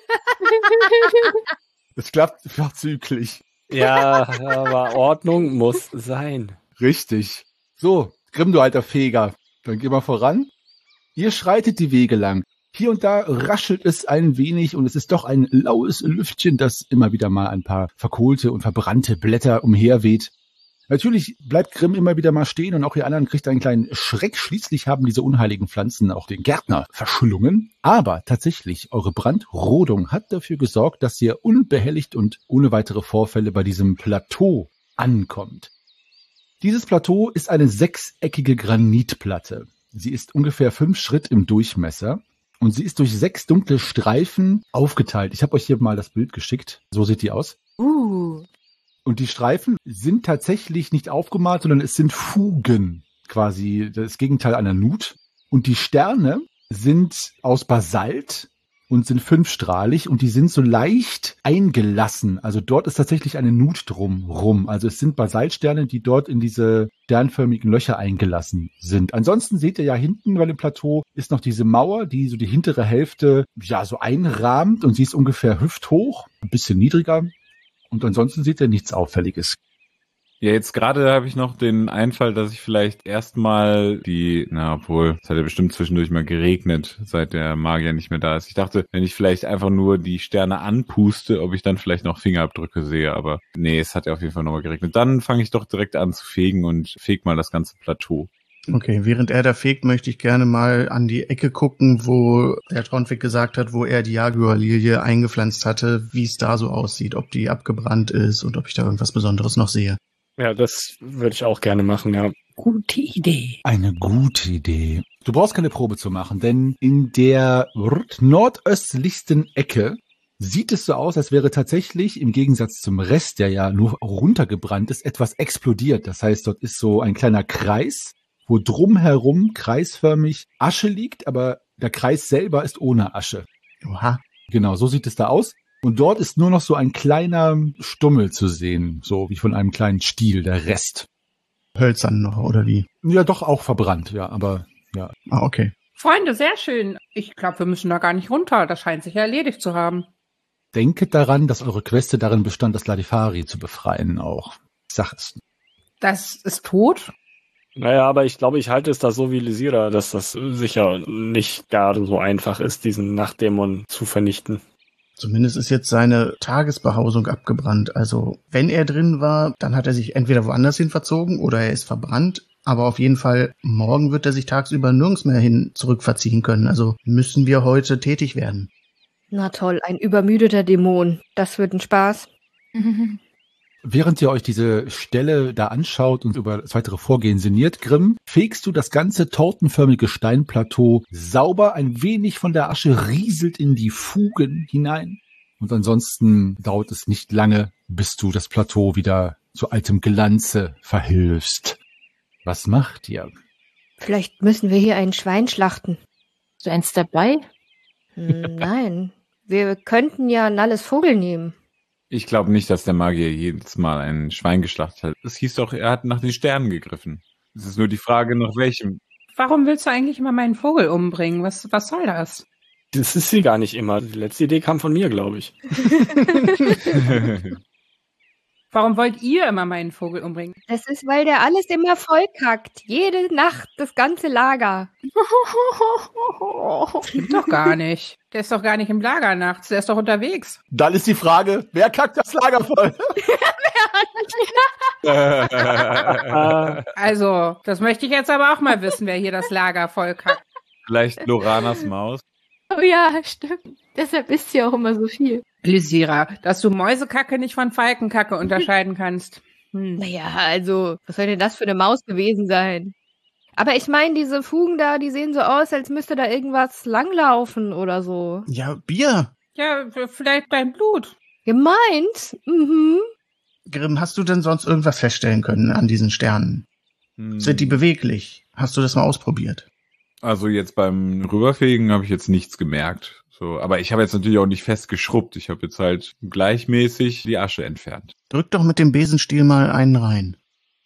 Das klappt vorzüglich. Ja, aber Ordnung muss sein. Richtig. So, Grimm, du alter Feger. Dann geh mal voran. Ihr schreitet die Wege lang. Hier und da raschelt es ein wenig und es ist doch ein laues Lüftchen, das immer wieder mal ein paar verkohlte und verbrannte Blätter umherweht. Natürlich bleibt Grimm immer wieder mal stehen und auch ihr anderen kriegt einen kleinen Schreck. Schließlich haben diese unheiligen Pflanzen auch den Gärtner verschlungen. Aber tatsächlich, eure Brandrodung hat dafür gesorgt, dass ihr unbehelligt und ohne weitere Vorfälle bei diesem Plateau ankommt. Dieses Plateau ist eine sechseckige Granitplatte. Sie ist ungefähr fünf Schritt im Durchmesser und sie ist durch sechs dunkle Streifen aufgeteilt. Ich habe euch hier mal das Bild geschickt. So sieht die aus. Uh. Und die Streifen sind tatsächlich nicht aufgemalt, sondern es sind Fugen, quasi das Gegenteil einer Nut. Und die Sterne sind aus Basalt und sind fünfstrahlig und die sind so leicht eingelassen. Also dort ist tatsächlich eine Nut drum rum. Also es sind Basaltsterne, die dort in diese sternförmigen Löcher eingelassen sind. Ansonsten seht ihr ja hinten bei dem Plateau ist noch diese Mauer, die so die hintere Hälfte ja so einrahmt und sie ist ungefähr hüfthoch, ein bisschen niedriger. Und ansonsten seht ihr nichts Auffälliges. Ja, jetzt gerade habe ich noch den Einfall, dass ich vielleicht erstmal die, na obwohl, es hat ja bestimmt zwischendurch mal geregnet, seit der Magier nicht mehr da ist. Ich dachte, wenn ich vielleicht einfach nur die Sterne anpuste, ob ich dann vielleicht noch Fingerabdrücke sehe, aber nee, es hat ja auf jeden Fall nochmal geregnet. Dann fange ich doch direkt an zu fegen und feg mal das ganze Plateau. Okay, während er da fegt, möchte ich gerne mal an die Ecke gucken, wo der Tronwig gesagt hat, wo er die Jaguar-Lilie eingepflanzt hatte, wie es da so aussieht, ob die abgebrannt ist und ob ich da irgendwas Besonderes noch sehe. Ja, das würde ich auch gerne machen, ja. Gute Idee. Eine gute Idee. Du brauchst keine Probe zu machen, denn in der nordöstlichsten Ecke sieht es so aus, als wäre tatsächlich im Gegensatz zum Rest, der ja nur runtergebrannt ist, etwas explodiert. Das heißt, dort ist so ein kleiner Kreis, wo drumherum kreisförmig Asche liegt, aber der Kreis selber ist ohne Asche. Oha. Genau, so sieht es da aus. Und dort ist nur noch so ein kleiner Stummel zu sehen, so wie von einem kleinen Stiel, der Rest. Hölzern noch, oder wie? Ja, doch auch verbrannt, ja, aber ja. Ah, okay. Freunde, sehr schön. Ich glaube, wir müssen da gar nicht runter. Das scheint sich ja erledigt zu haben. Denket daran, dass eure Queste darin bestand, das Ladifari zu befreien auch. Ich sag es. Das ist tot? Naja, aber ich glaube, ich halte es da so wie Lysira, dass das sicher nicht gar so einfach ist, diesen Nachtdämon zu vernichten. Zumindest ist jetzt seine Tagesbehausung abgebrannt. Also, wenn er drin war, dann hat er sich entweder woanders hin verzogen oder er ist verbrannt. Aber auf jeden Fall, morgen wird er sich tagsüber nirgends mehr hin zurückverziehen können. Also müssen wir heute tätig werden. Na toll, ein übermüdeter Dämon. Das wird ein Spaß. Während ihr euch diese Stelle da anschaut und über das weitere Vorgehen sinniert, Grimm, fegst du das ganze tortenförmige Steinplateau sauber, ein wenig von der Asche rieselt in die Fugen hinein. Und ansonsten dauert es nicht lange, bis du das Plateau wieder zu altem Glanze verhilfst. Was macht ihr? Vielleicht müssen wir hier ein Schwein schlachten. So eins dabei? Hm, nein, wir könnten ja ein alles Vogel nehmen. Ich glaube nicht, dass der Magier jedes Mal ein Schwein geschlachtet hat. Es hieß doch, er hat nach den Sternen gegriffen. Es ist nur die Frage, nach welchem. Warum willst du eigentlich immer meinen Vogel umbringen? Was, was soll das? Das ist sie gar nicht immer. Die letzte Idee kam von mir, glaube ich. Warum wollt ihr immer meinen Vogel umbringen? Das ist, weil der alles immer vollkackt. Jede Nacht das ganze Lager. Stimmt doch gar nicht. Der ist doch gar nicht im Lager nachts. Der ist doch unterwegs. Dann ist die Frage, wer kackt das Lager voll? Also, das möchte ich jetzt aber auch mal wissen, wer hier das Lager voll kackt. Vielleicht Loranas Maus. Oh ja, stimmt. Deshalb isst sie auch immer so viel. Lysira, dass du Mäusekacke nicht von Falkenkacke unterscheiden kannst. Hm. Naja, also, was soll denn das für eine Maus gewesen sein? Aber ich meine, diese Fugen da, die sehen so aus, als müsste da irgendwas langlaufen oder so. Ja, Bier. Ja, vielleicht dein Blut. Gemeint? Mhm. Grimm, hast du denn sonst irgendwas feststellen können an diesen Sternen? Hm. Sind die beweglich? Hast du das mal ausprobiert? Also jetzt beim Rüberfegen habe ich jetzt nichts gemerkt. So, aber ich habe jetzt natürlich auch nicht fest geschrubbt. Ich habe jetzt halt gleichmäßig die Asche entfernt. Drück doch mit dem Besenstiel mal einen rein.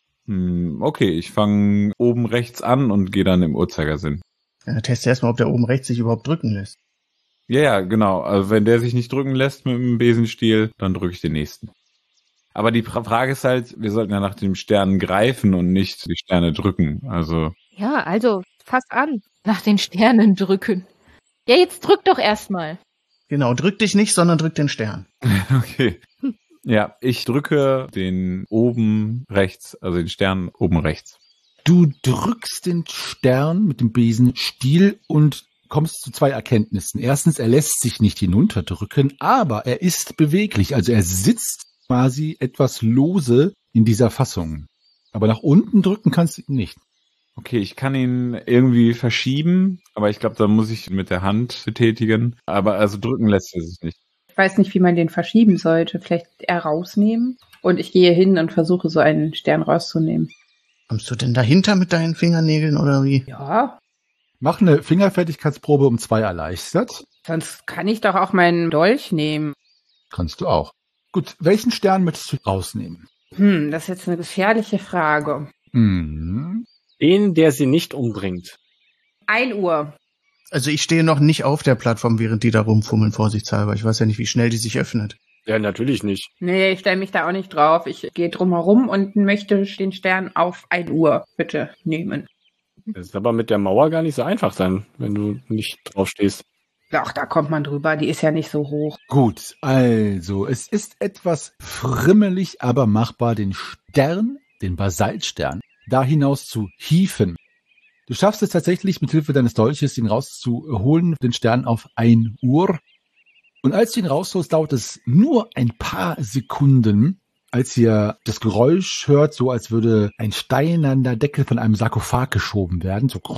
Hm, okay, ich fange oben rechts an und gehe dann im Uhrzeigersinn. Ja, teste erstmal, ob der oben rechts sich überhaupt drücken lässt. Ja, ja, genau. Also wenn der sich nicht drücken lässt mit dem Besenstiel, dann drücke ich den nächsten. Aber die Frage ist halt, wir sollten ja nach den Sternen greifen und nicht die Sterne drücken. Also Ja, also, fass an. Nach den Sternen drücken. Ja, jetzt drück doch erstmal. Genau, drück dich nicht, sondern drück den Stern. okay. Ja, ich drücke den oben rechts, also den Stern oben rechts. Du drückst den Stern mit dem Besenstiel und kommst zu zwei Erkenntnissen. Erstens, er lässt sich nicht hinunterdrücken, aber er ist beweglich. Also er sitzt quasi etwas lose in dieser Fassung. Aber nach unten drücken kannst du ihn nicht. Okay, ich kann ihn irgendwie verschieben, aber ich glaube, da muss ich mit der Hand betätigen. Aber also drücken lässt er sich nicht. Ich weiß nicht, wie man den verschieben sollte. Vielleicht eher rausnehmen. Und ich gehe hin und versuche, so einen Stern rauszunehmen. Kommst du denn dahinter mit deinen Fingernägeln oder wie? Ja, Mach eine Fingerfertigkeitsprobe um zwei erleichtert. sonst kann ich doch auch meinen Dolch nehmen. Kannst du auch. Gut, welchen Stern möchtest du rausnehmen? Hm, das ist jetzt eine gefährliche Frage. Mhm. Den, der sie nicht umbringt. Ein Uhr. Also ich stehe noch nicht auf der Plattform, während die da rumfummeln, vorsichtshalber. Ich weiß ja nicht, wie schnell die sich öffnet. Ja, natürlich nicht. Nee, ich stelle mich da auch nicht drauf. Ich gehe drum herum und möchte den Stern auf ein Uhr bitte nehmen. Das ist aber mit der Mauer gar nicht so einfach dann, wenn du nicht drauf stehst. Ach, da kommt man drüber. Die ist ja nicht so hoch. Gut, also es ist etwas frimmelig, aber machbar, den Stern, den Basaltstern, da hinaus zu hieven. Du schaffst es tatsächlich, mit Hilfe deines Dolches ihn rauszuholen, den Stern auf ein Uhr. Und als du ihn rausholst, dauert es nur ein paar Sekunden, als ihr das Geräusch hört, so als würde ein steinerner Deckel von einem Sarkophag geschoben werden. So.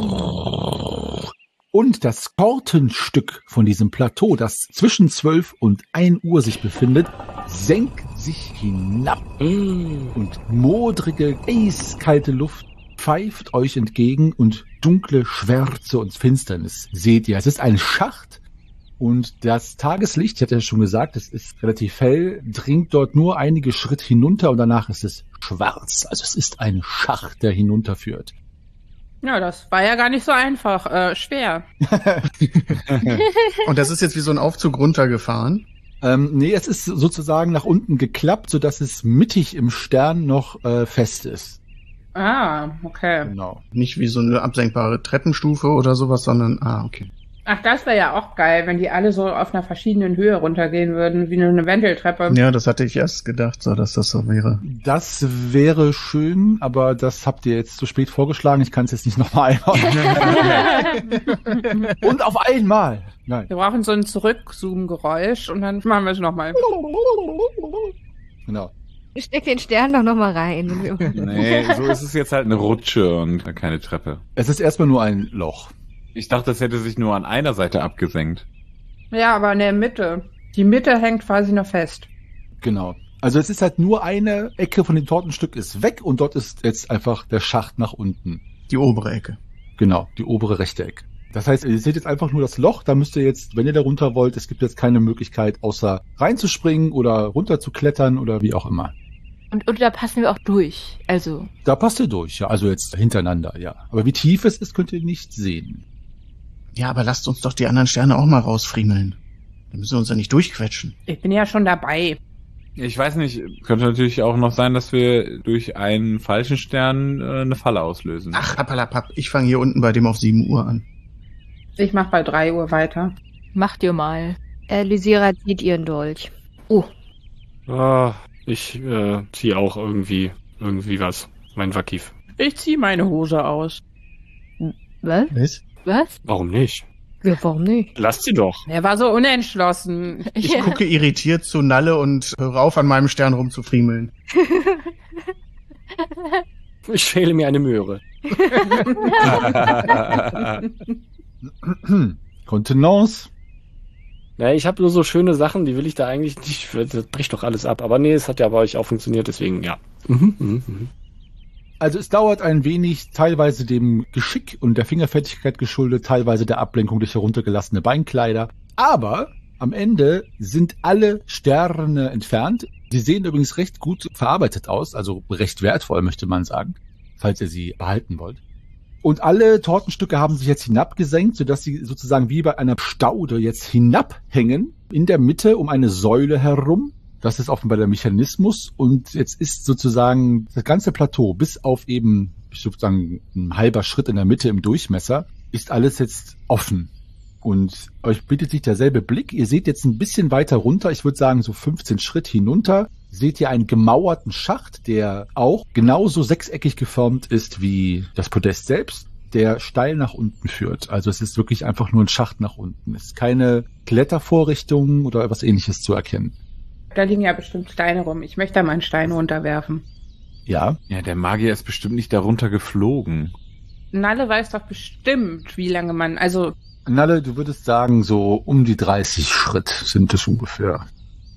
Und das Tortenstück von diesem Plateau, das zwischen zwölf und ein Uhr sich befindet, senkt sich hinab. Und modrige, eiskalte Luft pfeift euch entgegen und dunkle Schwärze und Finsternis seht ihr. Es ist ein Schacht und das Tageslicht, ich hatte ja schon gesagt, es ist relativ hell, dringt dort nur einige Schritte hinunter und danach ist es schwarz. Also es ist ein Schacht, der hinunterführt. Ja, das war ja gar nicht so einfach. Äh, schwer. Und das ist jetzt wie so ein Aufzug runtergefahren? Ähm, nee, es ist sozusagen nach unten geklappt, sodass es mittig im Stern noch äh, fest ist. Ah, okay. Genau. Nicht wie so eine absenkbare Treppenstufe oder sowas, sondern, ah, okay. Ach, das wäre ja auch geil, wenn die alle so auf einer verschiedenen Höhe runtergehen würden, wie eine Wendeltreppe. Ja, das hatte ich erst gedacht, so dass das so wäre. Das wäre schön, aber das habt ihr jetzt zu spät vorgeschlagen. Ich kann es jetzt nicht nochmal einbauen. Und auf einmal. Nein. Wir brauchen so ein Zurückzoom-Geräusch und dann machen wir es nochmal. Genau. Steck den Stern doch noch mal rein. Nee, so ist es jetzt halt eine Rutsche und keine Treppe. Es ist erstmal nur ein Loch. Ich dachte, das hätte sich nur an einer Seite abgesenkt. Ja, aber in der Mitte. Die Mitte hängt quasi noch fest. Genau. Also es ist halt nur eine Ecke von dem Tortenstück ist weg und dort ist jetzt einfach der Schacht nach unten. Die obere Ecke. Genau, die obere rechte Ecke. Das heißt, ihr seht jetzt einfach nur das Loch, da müsst ihr jetzt, wenn ihr da runter wollt, es gibt jetzt keine Möglichkeit, außer reinzuspringen oder runter zu klettern oder wie auch immer. Und, und da passen wir auch durch, also. Da passt ihr durch, ja, also jetzt hintereinander, ja. Aber wie tief es ist, könnt ihr nicht sehen. Ja, aber lasst uns doch die anderen Sterne auch mal rausfriemeln. Dann müssen wir uns ja nicht durchquetschen. Ich bin ja schon dabei. Ich weiß nicht, könnte natürlich auch noch sein, dass wir durch einen falschen Stern äh, eine Falle auslösen. Ach, appalapapp, ich fange hier unten bei dem auf sieben Uhr an. Ich mach bei drei Uhr weiter. Mach dir mal. Äh, Lysira zieht ihren Dolch. Oh. Ah, ich äh, ziehe auch irgendwie, irgendwie was. Mein Vakif. Ich zieh meine Hose aus. Was? Was? Was? Warum nicht? Ja, warum nicht? Lasst sie doch. Er war so unentschlossen. Ich Ja. gucke irritiert zu Nalle und höre auf, an meinem Stern rumzufriemeln. Ich schäle mir eine Möhre. Kontenance. Ja, ich habe nur so schöne Sachen, die will ich da eigentlich nicht. Das bricht doch alles ab. Aber nee, es hat ja bei euch auch funktioniert, deswegen ja. Mhm, mhm, mhm. Also es dauert ein wenig, teilweise dem Geschick und der Fingerfertigkeit geschuldet, teilweise der Ablenkung durch heruntergelassene Beinkleider. Aber am Ende sind alle Sterne entfernt. Die sehen übrigens recht gut verarbeitet aus, also recht wertvoll, möchte man sagen, falls ihr sie behalten wollt. Und alle Tortenstücke haben sich jetzt hinabgesenkt, sodass sie sozusagen wie bei einer Staude jetzt hinabhängen, in der Mitte um eine Säule herum. Das ist offenbar der Mechanismus und jetzt ist sozusagen das ganze Plateau bis auf eben, ich würde sagen, ein halber Schritt in der Mitte im Durchmesser, ist alles jetzt offen. Und euch bietet sich derselbe Blick. Ihr seht jetzt ein bisschen weiter runter, ich würde sagen so fünfzehn Schritt hinunter, seht ihr einen gemauerten Schacht, der auch genauso sechseckig geformt ist wie das Podest selbst, der steil nach unten führt. Also es ist wirklich einfach nur ein Schacht nach unten. Es ist keine Klettervorrichtung oder etwas Ähnliches zu erkennen. Da liegen ja bestimmt Steine rum. Ich möchte da mal einen Stein runterwerfen. Ja, Ja, der Magier ist bestimmt nicht darunter geflogen. Nalle weiß doch bestimmt, wie lange man, also Nalle, du würdest sagen, so um die dreißig Schritt sind es ungefähr.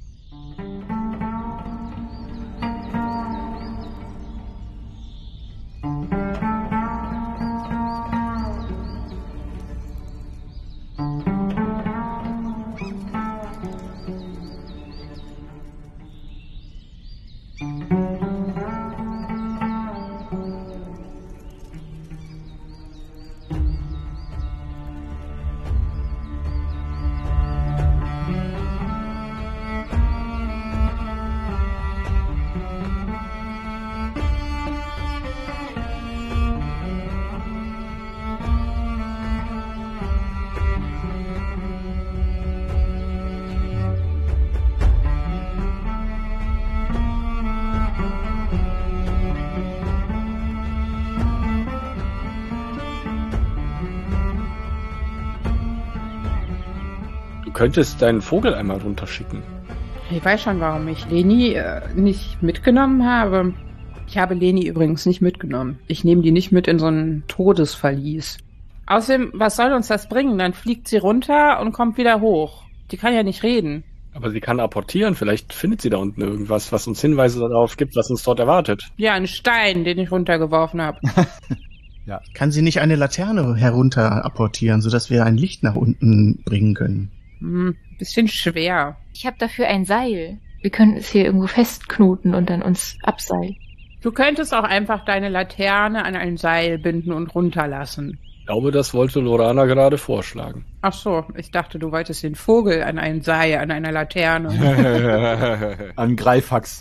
Du könntest deinen Vogel einmal runterschicken. ich weiß schon, warum ich Leni äh, nicht mitgenommen habe. Ich habe Leni übrigens nicht mitgenommen. Ich nehme die nicht mit in so ein Todesverlies. Außerdem, was soll uns das bringen? Dann fliegt sie runter und kommt wieder hoch. Die kann ja nicht reden. Aber sie kann apportieren. Vielleicht findet sie da unten irgendwas, was uns Hinweise darauf gibt, was uns dort erwartet. Ja, ein Stein, den ich runtergeworfen habe. Kann sie nicht eine Laterne herunter apportieren, sodass wir ein Licht nach unten bringen können? Hm, bisschen schwer. Ich habe dafür ein Seil. Wir können es hier irgendwo festknoten und dann uns abseilen. Du könntest auch einfach deine Laterne an ein Seil binden und runterlassen. Ich glaube, das wollte Lorana gerade vorschlagen. Ach so, ich dachte, du wolltest den Vogel an ein Seil, an einer Laterne. An Greifax.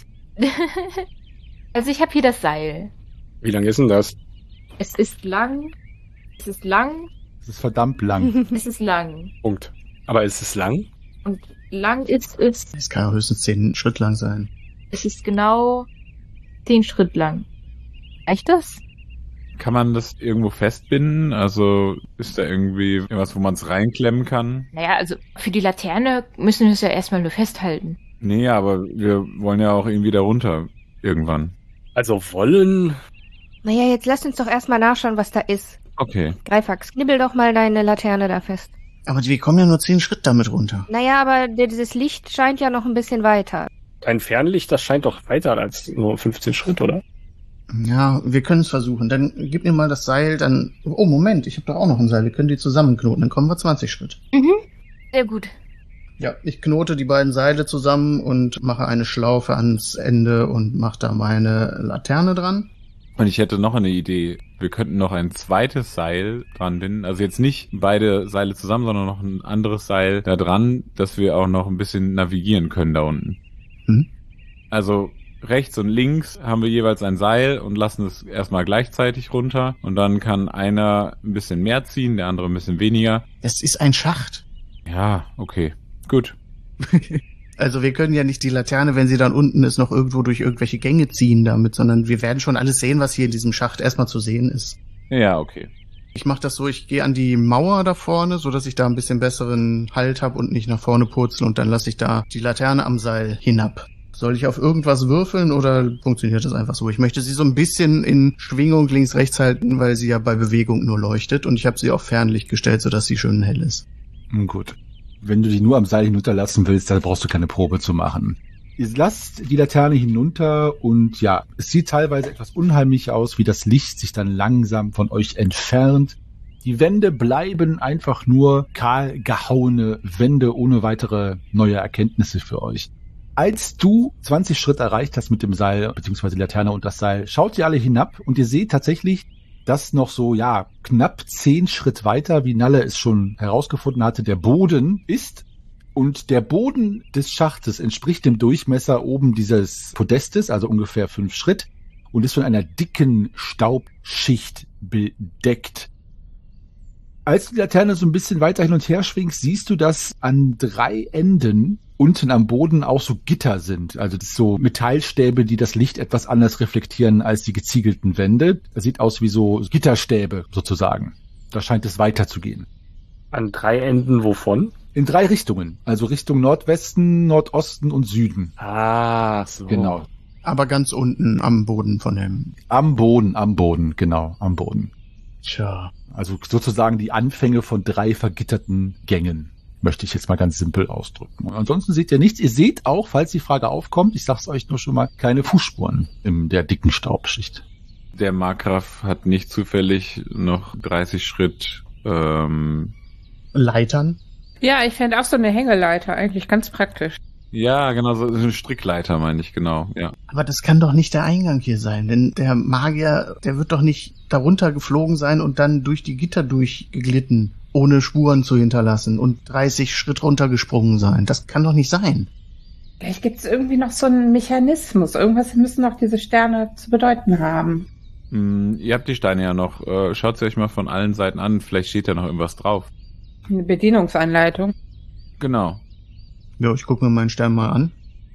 Also ich habe hier das Seil. Wie lang ist denn das? Es ist lang. Es ist lang. Das ist verdammt lang. Es ist lang. Punkt. Aber ist es lang? Und lang ist es. Es kann höchstens zehn Schritt lang sein. Es ist genau zehn Schritt lang. Reicht das? Kann man das irgendwo festbinden? Also ist da irgendwie irgendwas, wo man es reinklemmen kann? Naja, also für die Laterne müssen wir es ja erstmal nur festhalten. Nee, aber wir wollen ja auch irgendwie da runter. irgendwann. Also wollen... Naja, jetzt lass uns doch erstmal nachschauen, was da ist. Okay. Greifax, knibbel doch mal deine Laterne da fest. Aber wir kommen ja nur zehn Schritt damit runter. Naja, aber dieses Licht scheint ja noch ein bisschen weiter. Ein Fernlicht, das scheint doch weiter als nur fünfzehn Schritt, oder? Ja, wir können es versuchen. Dann gib mir mal das Seil, dann... Oh, Moment, ich habe doch auch noch ein Seil. Wir können die zusammenknoten, dann kommen wir zwanzig Schritt. Mhm. Sehr gut. Ja, ich knote die beiden Seile zusammen und mache eine Schlaufe ans Ende und mache da meine Laterne dran. Und ich hätte noch eine Idee. Wir könnten noch ein zweites Seil dran binden. Also jetzt nicht beide Seile zusammen, sondern noch ein anderes Seil da dran, dass wir auch noch ein bisschen navigieren können da unten. Hm? Also rechts und links haben wir jeweils ein Seil und lassen es erstmal gleichzeitig runter. Und dann kann einer ein bisschen mehr ziehen, der andere ein bisschen weniger. Es ist ein Schacht. Ja, okay. Gut. Also wir können ja nicht die Laterne, wenn sie dann unten ist, noch irgendwo durch irgendwelche Gänge ziehen damit, sondern wir werden schon alles sehen, was hier in diesem Schacht erstmal zu sehen ist. Ja, okay. Ich mache das so, ich gehe an die Mauer da vorne, so dass ich da ein bisschen besseren Halt habe und nicht nach vorne purzel und dann lasse ich da die Laterne am Seil hinab. Soll ich auf irgendwas würfeln oder funktioniert das einfach so? Ich möchte sie so ein bisschen in Schwingung links-rechts halten, weil sie ja bei Bewegung nur leuchtet und ich habe sie auf Fernlicht gestellt, sodass sie schön hell ist. Gut. Wenn du die nur am Seil hinunterlassen willst, dann brauchst du keine Probe zu machen. Ihr lasst die Laterne hinunter und ja, es sieht teilweise etwas unheimlich aus, wie das Licht sich dann langsam von euch entfernt. Die Wände bleiben einfach nur kahl gehauene Wände ohne weitere neue Erkenntnisse für euch. Als du zwanzig Schritt erreicht hast mit dem Seil, beziehungsweise die Laterne und das Seil, schaut ihr alle hinab und ihr seht tatsächlich, dass noch so, ja, knapp zehn Schritt weiter, wie Nalle es schon herausgefunden hatte, der Boden ist. Und der Boden des Schachtes entspricht dem Durchmesser oben dieses Podestes, also ungefähr fünf Schritt, und ist von einer dicken Staubschicht bedeckt. Als du die Laterne so ein bisschen weiter hin und her schwingst, siehst du, dass an drei Enden unten am Boden auch so Gitter sind. Also das sind so Metallstäbe, die das Licht etwas anders reflektieren als die geziegelten Wände. Das sieht aus wie so Gitterstäbe sozusagen. Da scheint es weiterzugehen. An drei Enden wovon? In drei Richtungen. Also Richtung Nordwesten, Nordosten und Süden. Ah, so. Genau. Aber ganz unten am Boden von dem... Am Boden, am Boden, genau, am Boden. Tja. Also sozusagen die Anfänge von drei vergitterten Gängen. Möchte ich jetzt mal ganz simpel ausdrücken. Und ansonsten seht ihr nichts. Ihr seht auch, falls die Frage aufkommt, ich sag's euch nur schon mal, keine Fußspuren in der dicken Staubschicht. Der Markgraf hat nicht zufällig noch dreißig Schritt ähm Leitern? Ja, ich fände auch so eine Hängeleiter eigentlich ganz praktisch. Ja, genau, so eine Strickleiter meine ich, genau, ja. Aber das kann doch nicht der Eingang hier sein, denn der Magier, der wird doch nicht darunter geflogen sein und dann durch die Gitter durchgeglitten, ohne Spuren zu hinterlassen und dreißig Schritt runtergesprungen sein. Das kann doch nicht sein. Vielleicht gibt es irgendwie noch so einen Mechanismus. Irgendwas müssen noch diese Sterne zu bedeuten haben. Mm, ihr habt die Steine ja noch. Äh, schaut sie euch mal von allen Seiten an. Vielleicht steht da noch irgendwas drauf. Eine Bedienungsanleitung. Genau. Ja, ich gucke mir meinen Stern mal an.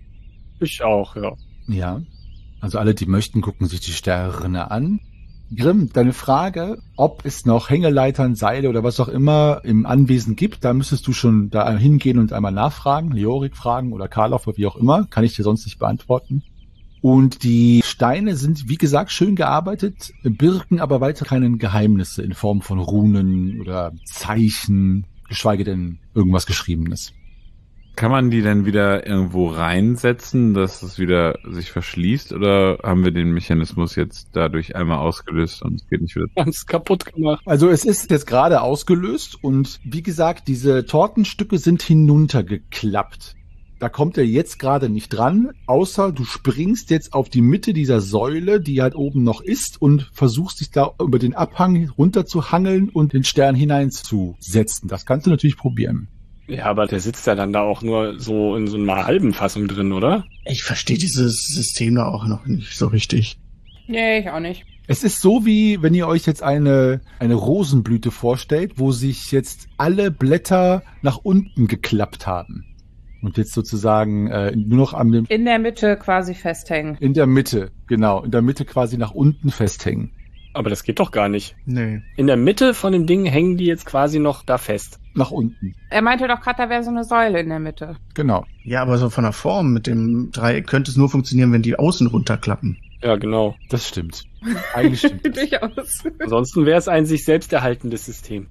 Ich auch, ja. Ja, also alle, die möchten, gucken sich die Sterne an. Grimm, deine Frage, ob es noch Hängeleitern, Seile oder was auch immer im Anwesen gibt, da müsstest du schon da hingehen und einmal nachfragen, Leorik fragen oder Karloff oder wie auch immer, kann ich dir sonst nicht beantworten. Und die Steine sind, wie gesagt, schön gearbeitet, birgen aber weiter keine Geheimnisse in Form von Runen oder Zeichen, geschweige denn irgendwas Geschriebenes. Kann man die denn wieder irgendwo reinsetzen, dass es wieder sich verschließt, oder haben wir den Mechanismus jetzt dadurch einmal ausgelöst und es geht nicht wieder? Ganz kaputt gemacht. Also es ist jetzt gerade ausgelöst und wie gesagt, diese Tortenstücke sind hinuntergeklappt. Da kommt er jetzt gerade nicht dran, außer du springst jetzt auf die Mitte dieser Säule, die halt oben noch ist, und versuchst dich da über den Abhang runter zu hangeln und den Stern hineinzusetzen. Das kannst du natürlich probieren. Ja, aber der sitzt ja dann da auch nur so in so einer halben Fassung drin, oder? Ich verstehe dieses System da auch noch nicht so richtig. Nee, ich auch nicht. Es ist so, wie wenn ihr euch jetzt eine, eine Rosenblüte vorstellt, wo sich jetzt alle Blätter nach unten geklappt haben. Und jetzt sozusagen äh, nur noch am in der Mitte quasi festhängen. In der Mitte, genau. In der Mitte quasi nach unten festhängen. Aber das geht doch gar nicht. Nee. In der Mitte von dem Ding hängen die jetzt quasi noch da fest. Nach unten. Er meinte doch gerade, da wäre so eine Säule in der Mitte. Genau. Ja, aber so von der Form mit dem Dreieck könnte es nur funktionieren, wenn die außen runterklappen. Ja, genau. Das stimmt. Eigentlich stimmt das. Durchaus. Ansonsten wäre es ein sich selbst erhaltendes System.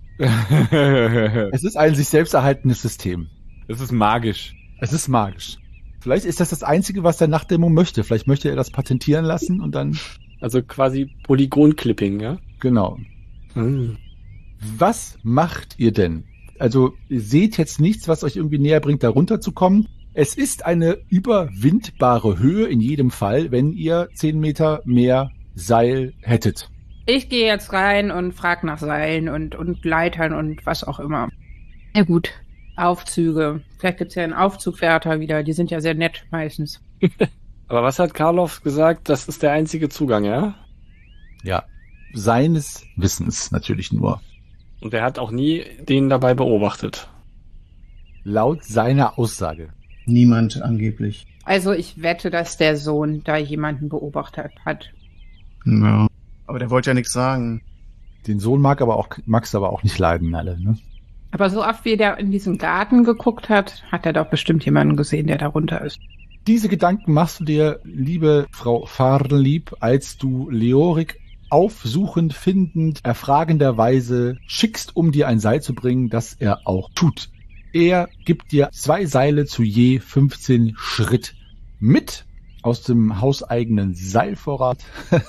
Es ist ein sich selbst erhaltendes System. Das ist magisch. Es ist magisch. Vielleicht ist das das Einzige, was der Nachtdämon möchte. Vielleicht möchte er das patentieren lassen und dann... Also quasi Polygon-Clipping, ja? Genau. Hm. Was macht ihr denn? Also ihr seht jetzt nichts, was euch irgendwie näher bringt, da runterzukommen. Es ist eine überwindbare Höhe in jedem Fall, wenn ihr zehn Meter mehr Seil hättet. Ich gehe jetzt rein und frage nach Seilen und, und Leitern und was auch immer. Ja gut. Aufzüge. Vielleicht gibt's ja einen Aufzugwärter wieder. Die sind ja sehr nett meistens. Aber was hat Karloff gesagt? Das ist der einzige Zugang, ja? Ja, seines Wissens natürlich nur. Und er hat auch nie den dabei beobachtet. Laut seiner Aussage. Niemand angeblich. Also ich wette, dass der Sohn da jemanden beobachtet hat. Ja. Aber der wollte ja nichts sagen. Den Sohn mag aber auch Max aber auch nicht leiden, alle, ne? Aber so oft wie der in diesen Garten geguckt hat, hat er doch bestimmt jemanden gesehen, der da runter ist. Diese Gedanken machst du dir, liebe Frau Fahrlieb, als du Leorik aufsuchend, findend, erfragenderweise schickst, um dir ein Seil zu bringen, das er auch tut. Er gibt dir zwei Seile zu je fünfzehn Schritt mit aus dem hauseigenen Seilvorrat.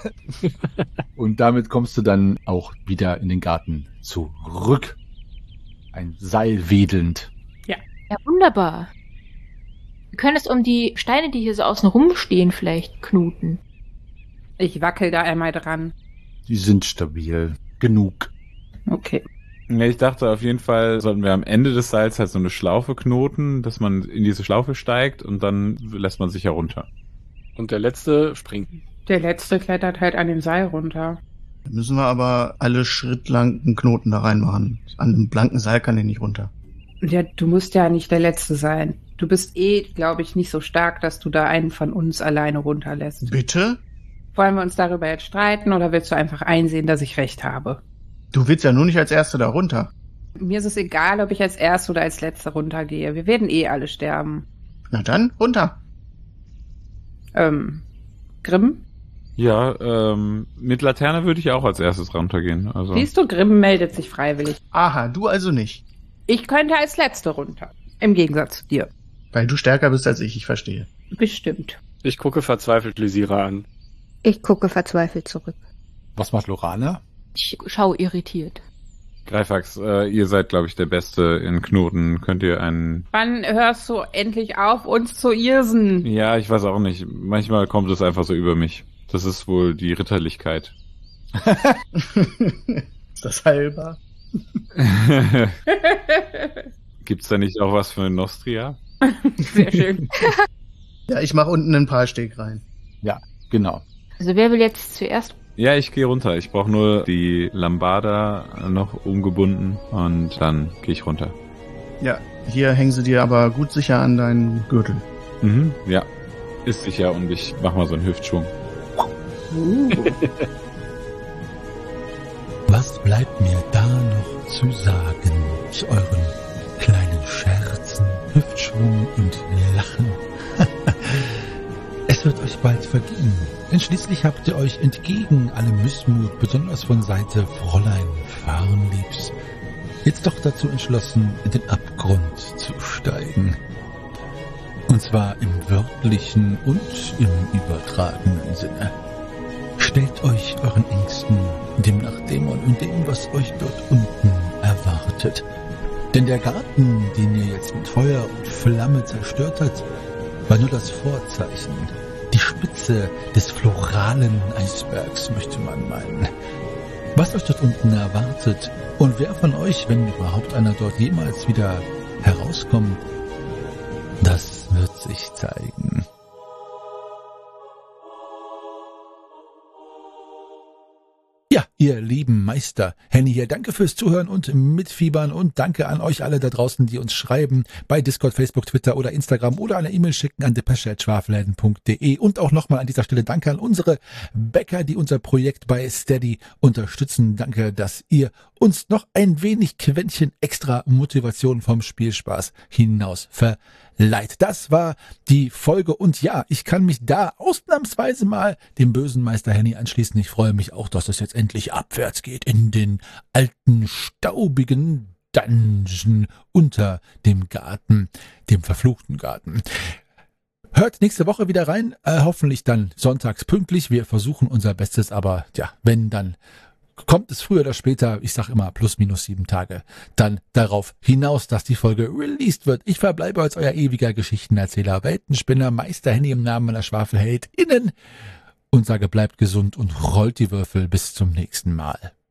Und damit kommst du dann auch wieder in den Garten zurück. Ein Seil wedelnd. Ja, wunderbar. Wir können es um die Steine, die hier so außen rumstehen, vielleicht knuten. Ich wackel da einmal dran. Die sind stabil. Genug. Okay. Ja, ich dachte auf jeden Fall, sollten wir am Ende des Seils halt so eine Schlaufe knoten, dass man in diese Schlaufe steigt und dann lässt man sich herunter. Und der letzte springt. Der letzte klettert halt an dem Seil runter. Da müssen wir aber alle Schritt lang einen Knoten da reinmachen. An einem blanken Seil kann der nicht runter. Ja, du musst ja nicht der Letzte sein. Du bist eh, glaube ich, nicht so stark, dass du da einen von uns alleine runterlässt. Bitte? Wollen wir uns darüber jetzt streiten oder willst du einfach einsehen, dass ich recht habe? Du willst ja nur nicht als Erster da runter. Mir ist es egal, ob ich als Erste oder als Letzte runtergehe. Wir werden eh alle sterben. Na dann, runter. Ähm, Grimm? Ja, ähm, mit Laterne würde ich auch als erstes runtergehen. Also. Siehst du, Grimm meldet sich freiwillig. Aha, du also nicht. Ich könnte als Letzte runter. Im Gegensatz zu dir. Weil du stärker bist als ich, ich verstehe. Bestimmt. Ich gucke verzweifelt Lysira an. Ich gucke verzweifelt zurück. Was macht Lorana? Ich schaue irritiert. Greifax, äh, ihr seid, glaube ich, der Beste in Knoten. Könnt ihr einen... Wann hörst du endlich auf, uns zu irsen? Ja, ich weiß auch nicht. Manchmal kommt es einfach so über mich. Das ist wohl die Ritterlichkeit. Ist das heilbar? Gibt's da nicht auch was für Nostria? Sehr schön. Ja, ich mache unten ein paar Steg rein. Ja, genau. Also wer will jetzt zuerst? Ja, ich gehe runter. Ich brauche nur die Lambada noch umgebunden und dann gehe ich runter. Ja, hier hängen sie dir aber gut sicher an deinen Gürtel. Mhm, ja. Ist sicher und ich mach mal so einen Hüftschwung. Uh. Was bleibt mir da noch zu sagen zu euren kleinen Scherzen, Hüftschwung und Lachen? Es wird euch bald vergehen, denn schließlich habt ihr euch entgegen allem Missmut, besonders von Seite Fräulein Farnliebs, jetzt doch dazu entschlossen, in den Abgrund zu steigen. Und zwar im wörtlichen und im übertragenen Sinne. Stellt euch euren Ängsten, dem Nachtdämon und dem, was euch dort unten erwartet. Denn der Garten, den ihr jetzt mit Feuer und Flamme zerstört habt, war nur das Vorzeichen, die Spitze des floralen Eisbergs, möchte man meinen. Was euch dort unten erwartet und wer von euch, wenn überhaupt einer dort jemals wieder herauskommt, das wird sich zeigen. Ja, ihr lieben Meister Henny hier. Danke fürs Zuhören und Mitfiebern und danke an euch alle da draußen, die uns schreiben bei Discord, Facebook, Twitter oder Instagram oder eine E-Mail schicken an depesche at schwafelhelden punkt de. Und auch nochmal an dieser Stelle danke an unsere Bäcker, die unser Projekt bei Steady unterstützen. Danke, dass ihr uns noch ein wenig Quäntchen extra Motivation vom Spielspaß hinaus verleiht. Das war die Folge und ja, ich kann mich da ausnahmsweise mal dem bösen Meister Henny anschließen. Ich freue mich auch, dass es jetzt endlich abwärts geht in den alten, staubigen Dungeon unter dem Garten, dem verfluchten Garten. Hört nächste Woche wieder rein, äh, hoffentlich dann sonntags pünktlich. Wir versuchen unser Bestes, aber ja, wenn dann kommt es früher oder später, ich sag immer plus minus sieben Tage, dann darauf hinaus, dass die Folge released wird. Ich verbleibe als euer ewiger Geschichtenerzähler, Weltenspinner, Meister Henny im Namen meiner SchwafelheldInnen und sage, bleibt gesund und rollt die Würfel bis zum nächsten Mal.